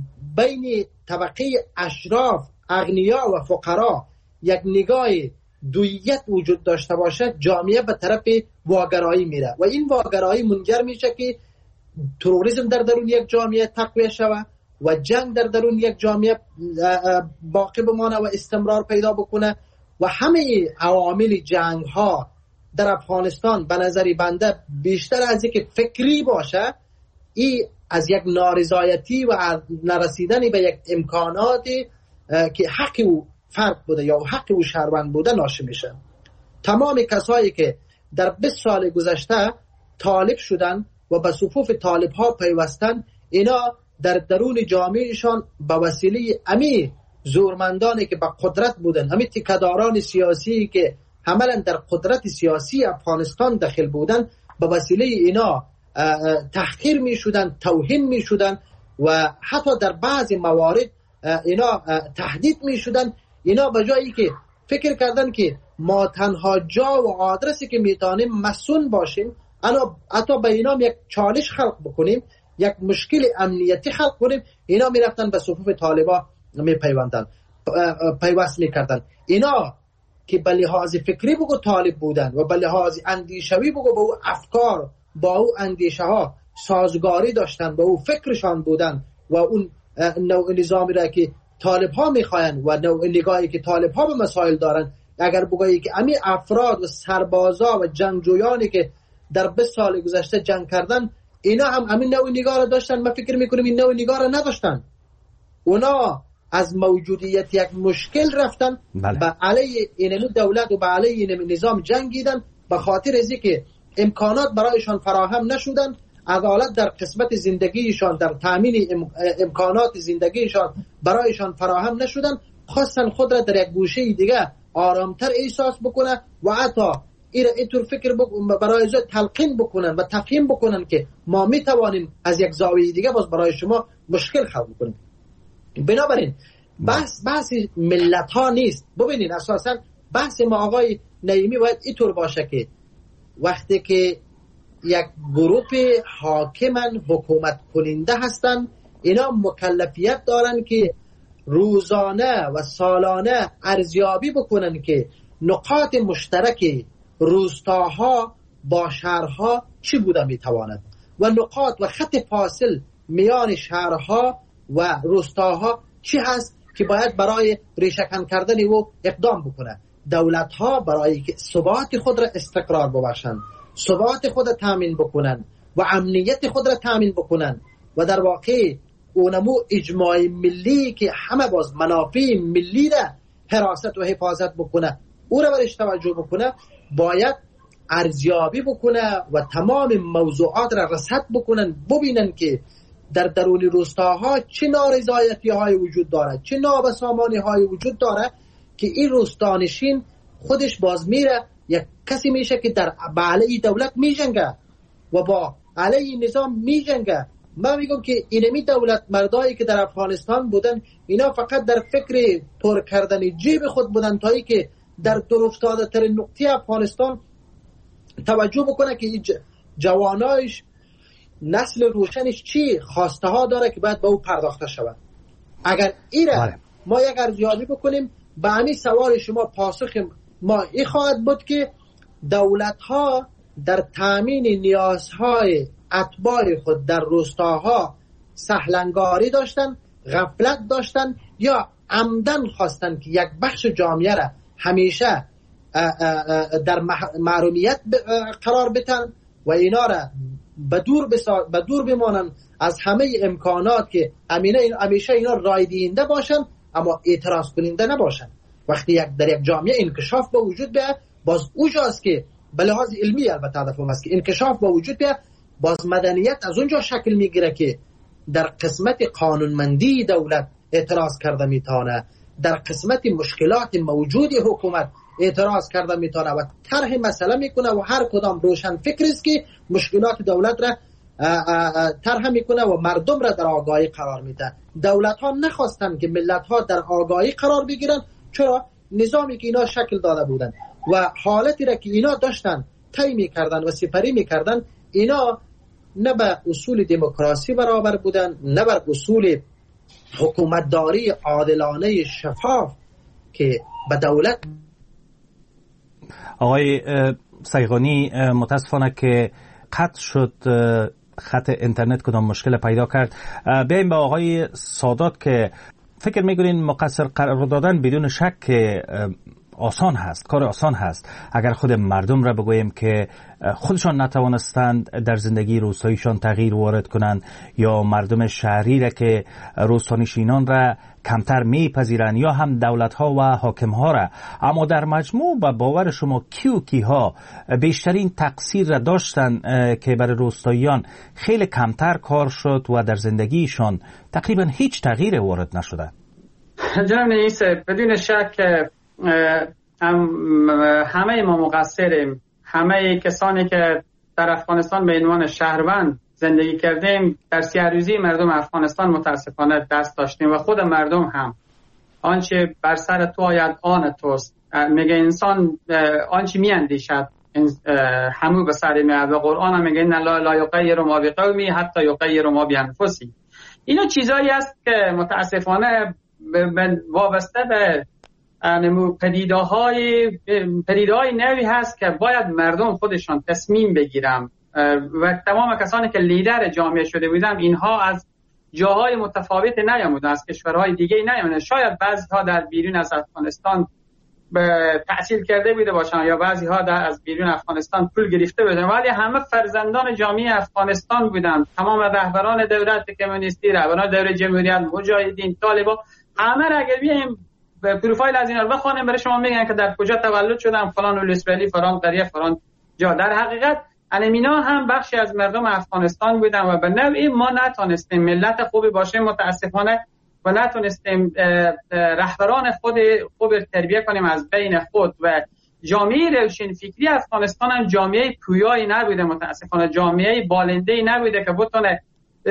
بین طبقه اشراف، اغنیا و فقرا یک نگاه دویت وجود داشته باشه، جامعه به طرف واگرایی میره و این واگرایی منجر میشه که تروریسم در درون یک جامعه تقویت شود و جنگ در درون یک جامعه باقی بمانه و استمرار پیدا بکنه و همه عوامل جنگ ها در افغانستان به نظر بنده بیشتر از اینکه فکری باشه، این از یک نارضایتی و نرسیدن به یک امکاناتی که حق او فرد بوده یا حق او شهروند بوده ناشی میشه. تمام کسایی که در بیست سال گذشته طالب شدن و به صفوف طالب ها پیوستن، اینا در درون جامعهشان به وسیله امی زورمندانی که به قدرت بودن، امی تکداران سیاسی که عملا در قدرت سیاسی افغانستان داخل بودن، به وسیله اینا تحقیر می شدن، توهین می شدن و حتی در بعضی موارد اینا تهدید می شدن. اینا به جایی که فکر کردن که ما تنها جا و آدرسی که میتونیم مسئول باشیم، انا حتی به اینا یک چالش خلق بکنیم، یک مشکل امنیتی خلق کنیم، اینا میرفتن به صفوف طالبا می پیوندن پیوست میکردن. اینا که به لحاظ فکری بگو طالب بودن و به لحاظ اندیشوی بگو با او افکار، با او اندیشه ها سازگاری داشتن، با او فکرشان بودن و اون نوع نظامی را که طالب ها میخواین و نوع نگاهی که طالب ها به مسائل دارن، اگر بگویی که امی افراد و سربازا و جنگجویانی که در بیست سال گذشته جنگ کردن، اینا هم همین نوع نگاه را داشتن، من فکر میکنم این نوع نگاه را نداشتن. اونا از موجودیت یک مشکل رفتن، بله. به علیه این دولت و به علیه این نظام جنگیدن، به خاطر از اینکه امکانات برایشان فراهم نشدن، عدالت در قسمت زندگیشان، در تامین امکانات زندگیشان برایشان فراهم نشدن، خواستن خود را در یک گوشه دیگه آرامتر احساس بکنن و حتی اینطور فکر برای تلقین بکنن و تفهیم بکنن که ما میتوانیم از یک زاویه دیگه باز برای شما مشکل خلق کنیم. بنابراین بحث بحث ملت ها نیست. ببینید اساسا بحث ما آقای نعیمی باید اینطور باشه که وقتی که یک گروه حاکمن، حکومت کننده هستن، اینا مکلفیت دارن که روزانه و سالانه ارزیابی بکنن که نقاط مشترک روستاها با شهرها چی بوده میتواند و نقاط و خط فاصل میان شهرها و روستاها چی هست که باید برای ریشه‌کن کردن او اقدام بکنه. دولت ها برای که ثبات خود را استقرار ببخشند، ثبات خود را تامین بکنن و امنیت خود را تامین بکنن و در واقع اونمو اجماع ملی که همه باز منافع ملی را حراست و حفاظت بکنه، او را برش توجه بکنه، باید ارزیابی بکنه و تمام موضوعات را رصد بکنن، ببینن که در درون روستاها چه نارضایتی های وجود داره، چه نابسامانی های وجود داره که این روستانشین خودش باز میره یک کسی میشه که در علیه دولت میجنگه و با علیه نظام میجنگه. من میگم که اینمی دولت مردایی که در افغانستان بودن، اینا فقط در فکر پر کردن جیب خود بودن، تایی که در درافتاده ترین نقطه افغانستان توجه بکنه که جوانایش نسل روشنش چی خواسته ها داره که باید به او پرداخته شود. اگر ایره ما یک ارزیابی بکنیم به همین سوال شما پاسخ ما این خواهد بود که دولت ها در تامین نیازهای اتباع خود در روستاها سهلنگاری داشتن، غفلت داشتن یا عمدن خواستن که یک بخش جامعه را همیشه در محرومیت قرار بدن و اینا را به دور به دور بمانن از همه امکانات که همیشه اینا رای دهنده باشن اما اعتراض کننده نباشن. وقتی یک در یک جامعه انکشاف به وجود بیاد باز اوجاست که به لحاظ علمی البته هدفم است که انکشاف به وجود بیاد، باز مدنیت از اونجا شکل میگیره که در قسمت قانونمندی دولت اعتراض کرده میتونه، در قسمت مشکلات موجود حکومت اعتراض کرده میتونه و طرح مسئله میکنه و هر کدام روشن فکر است که مشکلات دولت را طرح میکنه و مردم را در آگاهی قرار میده. دولت ها نخواستن که ملت ها در آگاهی قرار بگیرن، چرا؟ نظامی که اینا شکل داده بودن و حالتی را که اینا داشتن طی میکردن و سپری میکردن، اینا نه به اصول دموکراسی برابر بودن، نه بر اصول حکومتداری عادلانه شفاف که به دولت. آقای سیغانی متاسفانه که قطع شد خط اینترنت، کدام مشکل پیدا کرد. بیاییم به آقای سادات که فکر می‌کنین مقصر قرار دادن بدون شک آسان هست، کار آسان هست. اگر خود مردم را بگوییم که خودشان نتوانستند در زندگی روستاییشان تغییر وارد کنند یا مردم شهری را که روستانشینان را کمتر میپذیرند یا هم دولت‌ها و حاکم‌ها را، اما در مجموع با باور شما کیو کیها بیشترین تقصیر را داشتند که برای روستاییان خیلی کمتر کار شد و در زندگیشان تقریبا هیچ تغییر وارد نشده؟ جناب رئیس، بدون شک هم همه ما مقصریم. همه کسانی که در افغانستان به عنوان شهروند زندگی کردیم در سیاه‌روزی مردم افغانستان متاسفانه دست داشتیم و خود مردم هم. آنچه بر سر تو آید آن توست. میگه انسان آنچه میاندیشد همو به سر میاد و قرآن هم میگه لا لا یغیر ما بقومی حتی یغیر ما بانفسهم. اینا چیزایی است که متاسفانه وابسته به نمو پدیده‌های پدیده‌های نوی هست که باید مردم خودشان تصمیم بگیرن و تمام کسانی که لیدر جامعه شده بودن اینها از جاهای متفاوت نیامدن، از کشورهای دیگه نیامدن. شاید بعضی‌ها در بیرون از افغانستان به تحصیل کرده بوده باشن یا بعضی‌ها در از بیرون افغانستان پول گرفته بودن، ولی همه فرزندان جامعه افغانستان بودن. تمام رهبران دولت کمونیستی، رهبران دوره جمهوریت، مجاهدین، طالبان، همه را اگر بیایم پروفایل از اینا رو بخونیم برای شما میگن که در کجا تولد شدن، فلان ولسوالی، فلان قریه، فلان جا. در حقیقت انمینا هم بخشی از مردم افغانستان بودن و به نوعی ما نتونستیم ملت خوبی باشیم متاسفانه و نتونستیم رهبران خود خوب تربیت کنیم از بین خود و جامعه روشن فکری افغانستان هم جامعه پویایی نبوده متاسفانه، جامعه بالنده‌ای نبوده که بتونه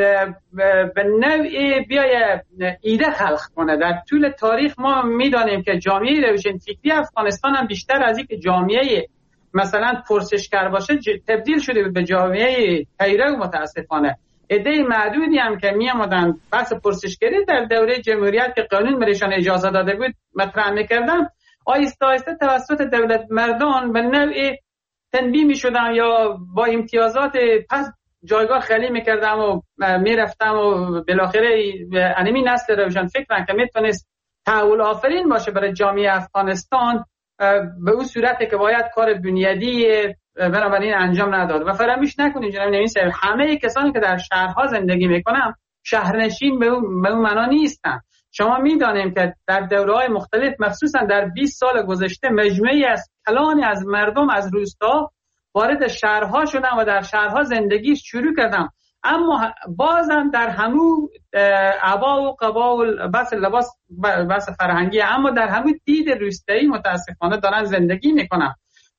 به نوعی بیای ایده خلق کنه. در طول تاریخ ما میدانیم که جامعه روشن فکری افغانستان هم بیشتر از اینکه جامعه مثلا پرسشگر باشه تبدیل شده به جامعه پیرو متاسفانه. عده معدودی هم که می آمدن بحث پرسشگری در دوره جمهوریت که قانون برایشان اجازه داده بود مطرح میکردن، آهسته آهسته توسط دولت مردان به نوعی تنبیه می شدن یا با امتیازات پس جایگاه خالی میکردم و میرفتم و بالاخره انمی نسل روشن فکرن که میتونست تحول آفرین باشه برای جامعه افغانستان به اون صورتی که باید کار بنیادی بنابراین انجام نداد. و فراموش نکنید جناب نوین صاحب، همه کسانی که در شهرها زندگی میکنن شهرنشین به اون به اون معنا نیستن. شما میدانیم که در دوره‌های مختلف مخصوصا در بیست سال گذشته مجموعی از کلانی از مردم از روستا وارد شهرها شدن و در شهرها زندگی شروع کردن، اما بازم در همون عبا و قبا و بس لباس بس فرهنگی، اما در همون دید روستایی متاسفانه دارن زندگی میکنن.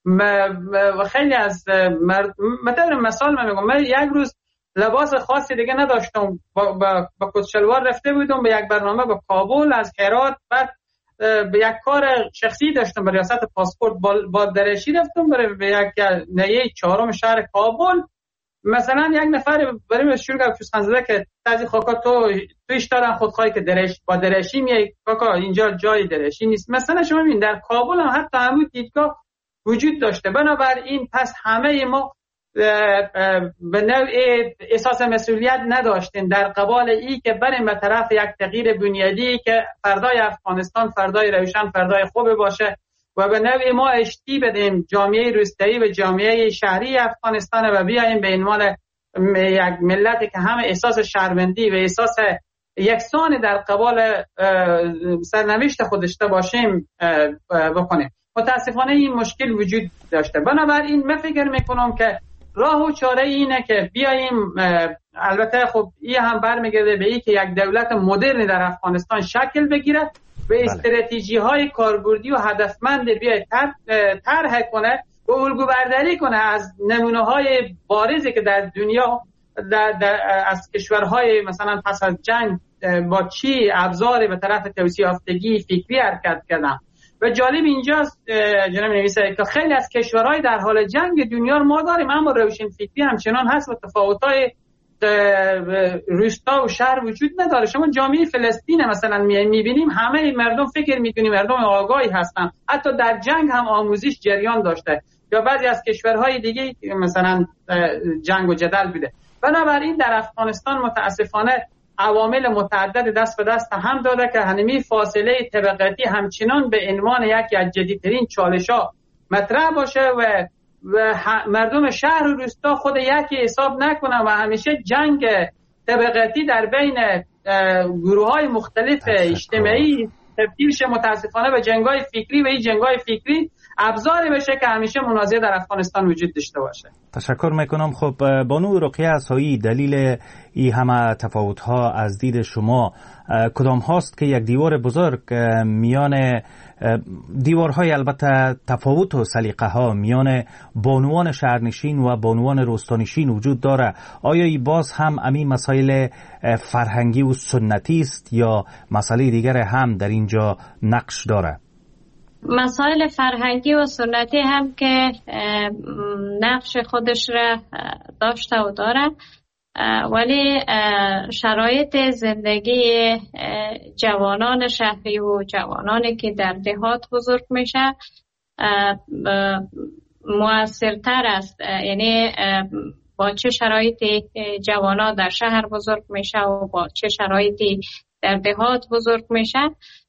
و خیلی از مثلا مثال من میگم، من یک روز لباس خاصی دیگه نداشتم، با با, با کت شلوار رفته بودم به یک برنامه به کابل از هرات، بعد به یک کار شخصی داشتم، به ریاست پاسپورت با درشی رفتم برای به یک نهیه چهارم شهر کابل. مثلا یک نفر برای من شروع کرد چوسخن زده که تازی خاکا تو تویش دادن خودخواهی که درش با درشی میای کاکا اینجا جای درشی نیست. مثلا شما ببین در کابل هم حتی همون دیدگاه وجود داشته. بنابراین پس همه ما به نوع احساس مسئولیت نداشتیم در قبال ای که بریم به طرف یک تغییر بنیادی که فردای افغانستان فردای روشن فردای خوب باشه و به نوع ما اشتی بدیم جامعه روستایی و جامعه شهری افغانستان و بیاییم به عنوان یک ملتی که همه احساس شهروندی و احساس یکسان در قبال سرنوشت خودش باشیم بکنیم. متاسفانه این مشکل وجود داشته. بنابراین من فکر میکنم که راه و چاره اینه که بیاییم، البته خب این هم برمیگرده به این که یک دولت مدرنی در افغانستان شکل بگیره و استراتژی های کاربردی و هدفمند بیاید طرح کنه و الگو برداری کنه از نمونه های بارزی که در دنیا در در از کشورهای مثلا پس از جنگ با چی ابزاری به طرف توسعه یافتگی فکری حرکت کردن. و جالب اینجاست جناب نویسنده که خیلی از کشورهای در حال جنگ دنیا رو ما داریم، اما روشن فکری همچنان هست و تفاوت‌های روستا و شهر وجود نداره. شما جامعه فلسطین مثلا می‌بینیم همه مردم فکر می‌کنیم مردم آگاهی هستن، حتی در جنگ هم آموزش جریان داشته، یا بعضی از کشورهای دیگه مثلا جنگ و جدل بوده. بنابراین در افغانستان متاسفانه عوامل متعدد دست به دست هم داده که همین فاصله طبقاتی همچنان به عنوان یکی از جدیدترین چالش‌ها مطرح باشه و و مردم شهر و روستا خود یکی حساب نکنن و همیشه جنگ طبقاتی در بین گروه‌های مختلف اجتماعی تبدیل شه متاسفانه به جنگ‌های فکری و این جنگ‌های فکری ابزاری بشه که همیشه منازعه در افغانستان وجود داشته باشه. تشکر میکنم. خب بانو رقیه عصایی، دلیل این همه تفاوت‌ها از دید شما کدام هاست که یک دیوار بزرگ میان دیوارهای البته تفاوت و سلیقه ها میان بانوان شهرنشین و بانوان روستانشین وجود داره؟ آیا ای باز هم امی مسائل فرهنگی و سنتی است یا مسئله دیگر هم در اینجا نقش داره؟ مسائل فرهنگی و سنتی هم که نقش خودش را داشته و داره، ولی شرایط زندگی جوانان شهری و جوانانی که در دهات بزرگ میشه مؤثرتر است. یعنی با چه شرایطی جوانا در شهر بزرگ میشه و با چه شرایطی در دهات بزرگ میشه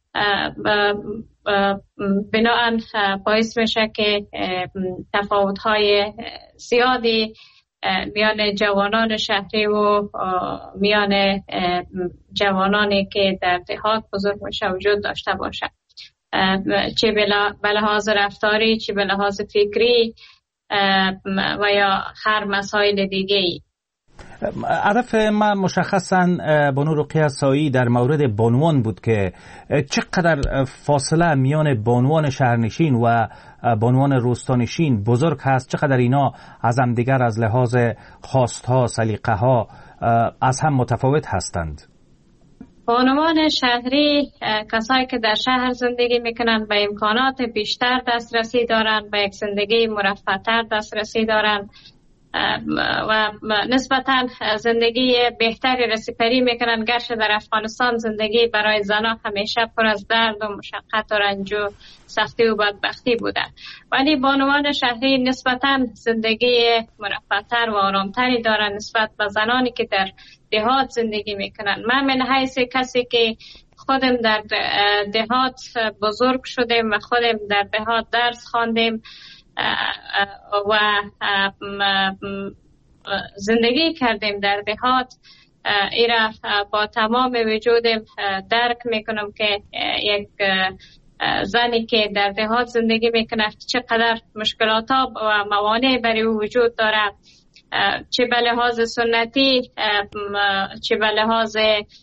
بناهن باعث میشه که تفاوت‌های زیادی میان جوانان شهری و میان جوانانی که در دهات بزرگ میشه وجود داشته باشه، چه به لحاظ رفتاری، چه به لحاظ فکری و یا هر مسائل دیگه ای. هدف من مشخصاً بانو رقیه عصایی در مورد بانوان بود که چقدر فاصله میان بانوان شهرنشین و بانوان روستانشین بزرگ هست، چقدر اینا از هم دیگر از لحاظ خواستها، سلیقه ها از هم متفاوت هستند. بانوان شهری کسایی که در شهر زندگی میکنن به امکانات بیشتر دسترسی دارن، به یک زندگی مرفه‌تر دسترسی دارن و نسبتاً زندگی بهتری رسیپری میکنن. گرچه در افغانستان زندگی برای زنان همیشه پر از درد و مشقت و رنج و سختی و بدبختی بوده، ولی بانوان شهری نسبتاً زندگی مرفه‌تر و آرامتری دارن نسبت به زنانی که در دهات زندگی میکنن. من من حیث کسی که خودم در دهات بزرگ شدیم و خودم در دهات درس خواندیم و زندگی کردیم در دهات، ایرا با تمام وجودم درک میکنم که یک زنی که در دهات زندگی میکنه چقدر مشکلات ها و موانع برای او وجود داره، چه به لحاظ سنتی چه به لحاظ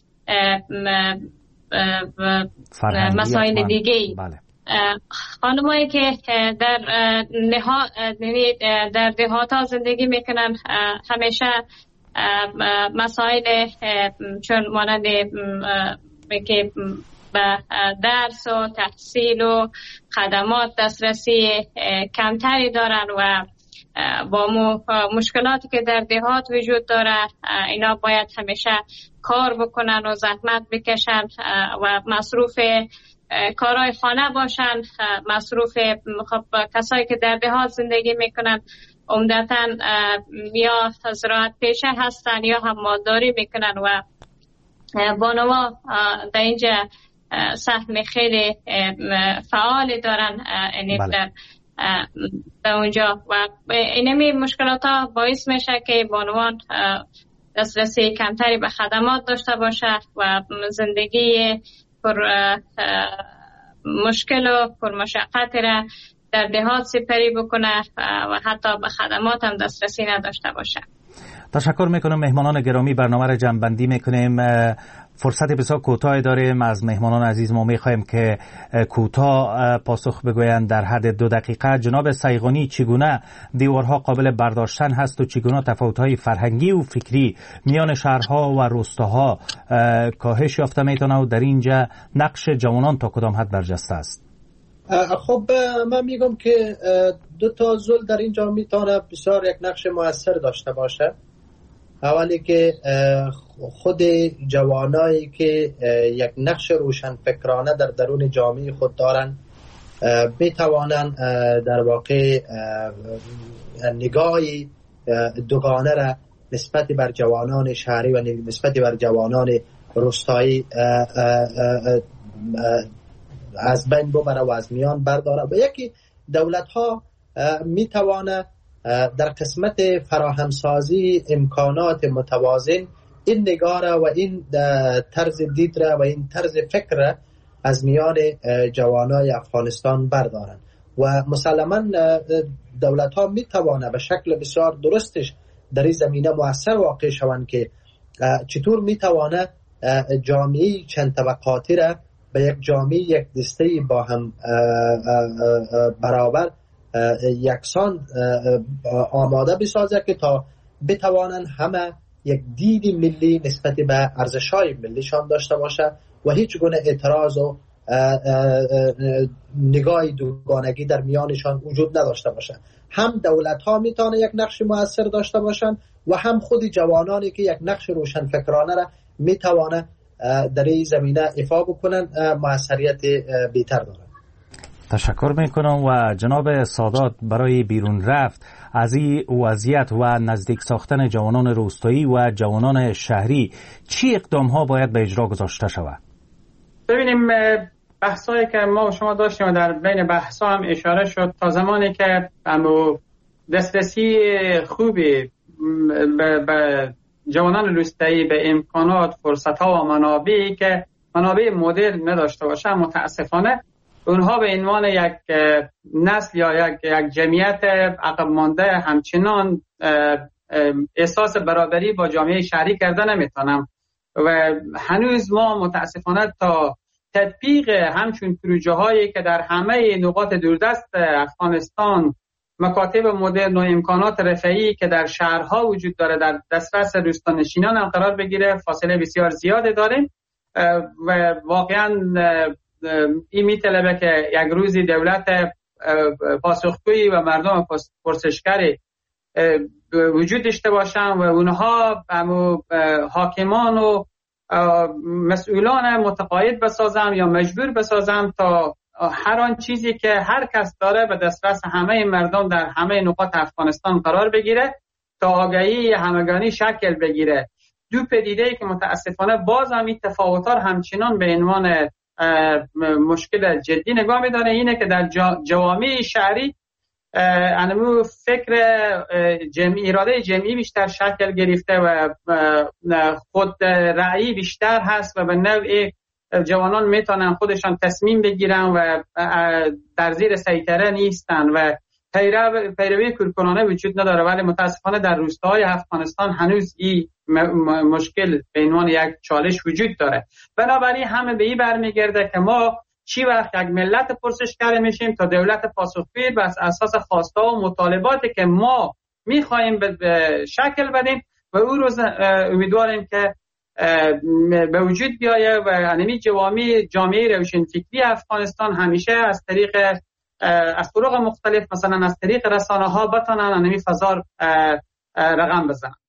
مسائل دیگه. بله. خانمایی که در نها در دهات ها زندگی میکنن همیشه مسائل چون مانند که به درس و تحصیل و خدمات دسترسی کمتری دارن و با مشکلاتی که در دهات وجود داره اینا باید همیشه کار بکنن و زحمت بکشن و مصروف کارهای خانه باشن. مصروف خب کسایی که در دهات زندگی میکنن عمدتاً یا زراعت پیشه هستن یا هم مالداری میکنن و بانوا در اینجا سهم خیلی فعال دارن در در اونجا و اینمی مشکلات ها باعث میشه که بانوان دسترسی کمتری به خدمات داشته باشه و زندگی پر مشکل و پر مشقت را در دهات سپری بکنه و حتی به خدمات هم دسترسی نداشته باشه. تشکر میکنم مهمانان گرامی. برنامه را جمع‌بندی میکنیم. فرصت بسیار کوتاه داریم. از مهمانان عزیز ما میخوایم که کوتاه پاسخ بگویند در حد دو دقیقه. جناب سیغانی، چگونه دیوارها قابل برداشتن هست و چگونه تفاوت‌های فرهنگی و فکری میان شهرها و روستاها کاهش یافته میتونه و در اینجا نقش جوانان تا کدام حد برجسته است؟ خب من میگم که دو تا زل در اینجا میتونه بسیار یک نقش موثر داشته باشه. اولی که خود جوانایی که یک نقش روشنفکرانه در درون جامعه خود دارن میتوانن در واقع نگاهی دوگانه را نسبت بر جوانان شهری و نسبت بر جوانان روستایی از بین ببره و از میان برداره. و یکی دولت ها می توانه در قسمت فراهمسازی امکانات متوازن این نگاه را و این طرز دید را و این طرز فکر را از میان جوانای افغانستان بردارن و مسلما دولت ها می توانه به شکل بسیار درستش در این زمینه مؤثر واقع شوند که چطور می توانه جامعه چند طبقاتی را به یک جامعه یک دسته با هم برابر یکسان آماده بسازه که تا بتوانن همه یک دید ملی نسبت به ارزش‌های ملیشان داشته باشه و هیچ گونه اعتراض و نگاه دوگانگی در میانشان وجود نداشته باشه. هم دولت ها میتونه یک نقش مؤثر داشته باشن و هم خود جوانانی که یک نقش روشنفکرانه را میتونه در این زمینه ایفا بکنن موثریت بهتر دارن. تشکر میکنم. و جناب سادات، برای بیرون رفت از این وضعیت و نزدیک ساختن جوانان روستایی و جوانان شهری چی اقدام ها باید به اجرا گذاشته شود؟ ببینیم بحثایی که ما و شما داشتیم و در بین بحث هم اشاره شد، تا زمانی که دسترسی خوبی به جوانان روستایی به امکانات، فرصت ها و منابعی که منابع مدرن نداشته باشه، متاسفانه اونها به عنوان یک نسل یا یک یک جمعیت عقب مانده همچنان احساس برابری با جامعه شهری کرده نمیتونم و هنوز ما متاسفانه تا تطبیق همچون پروژه هایی که در همه نقاط دوردست افغانستان مکاتب مدرن و امکانات رفاهی که در شهرها وجود داره در دسترس روستانشینان هم قرار بگیره فاصله بسیار زیاده داریم و واقعا این میطلبه که یک روزی دولت پاسخگویی و مردم پرسشگری وجود داشته باشن و اونها حاکمان و مسئولان متقاعد بسازم یا مجبور بسازم تا هر آن چیزی که هر کس داره به دسترس همه مردم در همه نقاط افغانستان قرار بگیره تا آگاهی همگانی شکل بگیره. دو پدیده‌ای که متاسفانه باز هم این تفاوت‌ها همچنان به عنوان مشکل جدی نگاه می‌داره اینه که در جوامع شهری انمو فکر جمعی، اراده جمعی بیشتر شکل گرفته و خود رأیی بیشتر هست و به نوعی جوانان میتونن خودشان تصمیم بگیرن و در زیر سیطره نیستن و پیروی کورکورانه وجود نداره. ولی متاسفانه در روستاهای افغانستان هنوز این مشکل به عنوان یک چالش وجود داره. بنابراین همه به این برمیگرده که ما چی وقت یک ملت پرسشگر میشیم تا دولت پاسخگوی بر اساس خواسته و مطالباتی که ما میخوایم به شکل بدیم و او روز امیدواریم که به وجود بیایه و انمی جوامع جامعه روشنفکری افغانستان همیشه از طریق از طرق مختلف مثلا از طریق رسانه ها بتانن انمی فضا رقم بزنن.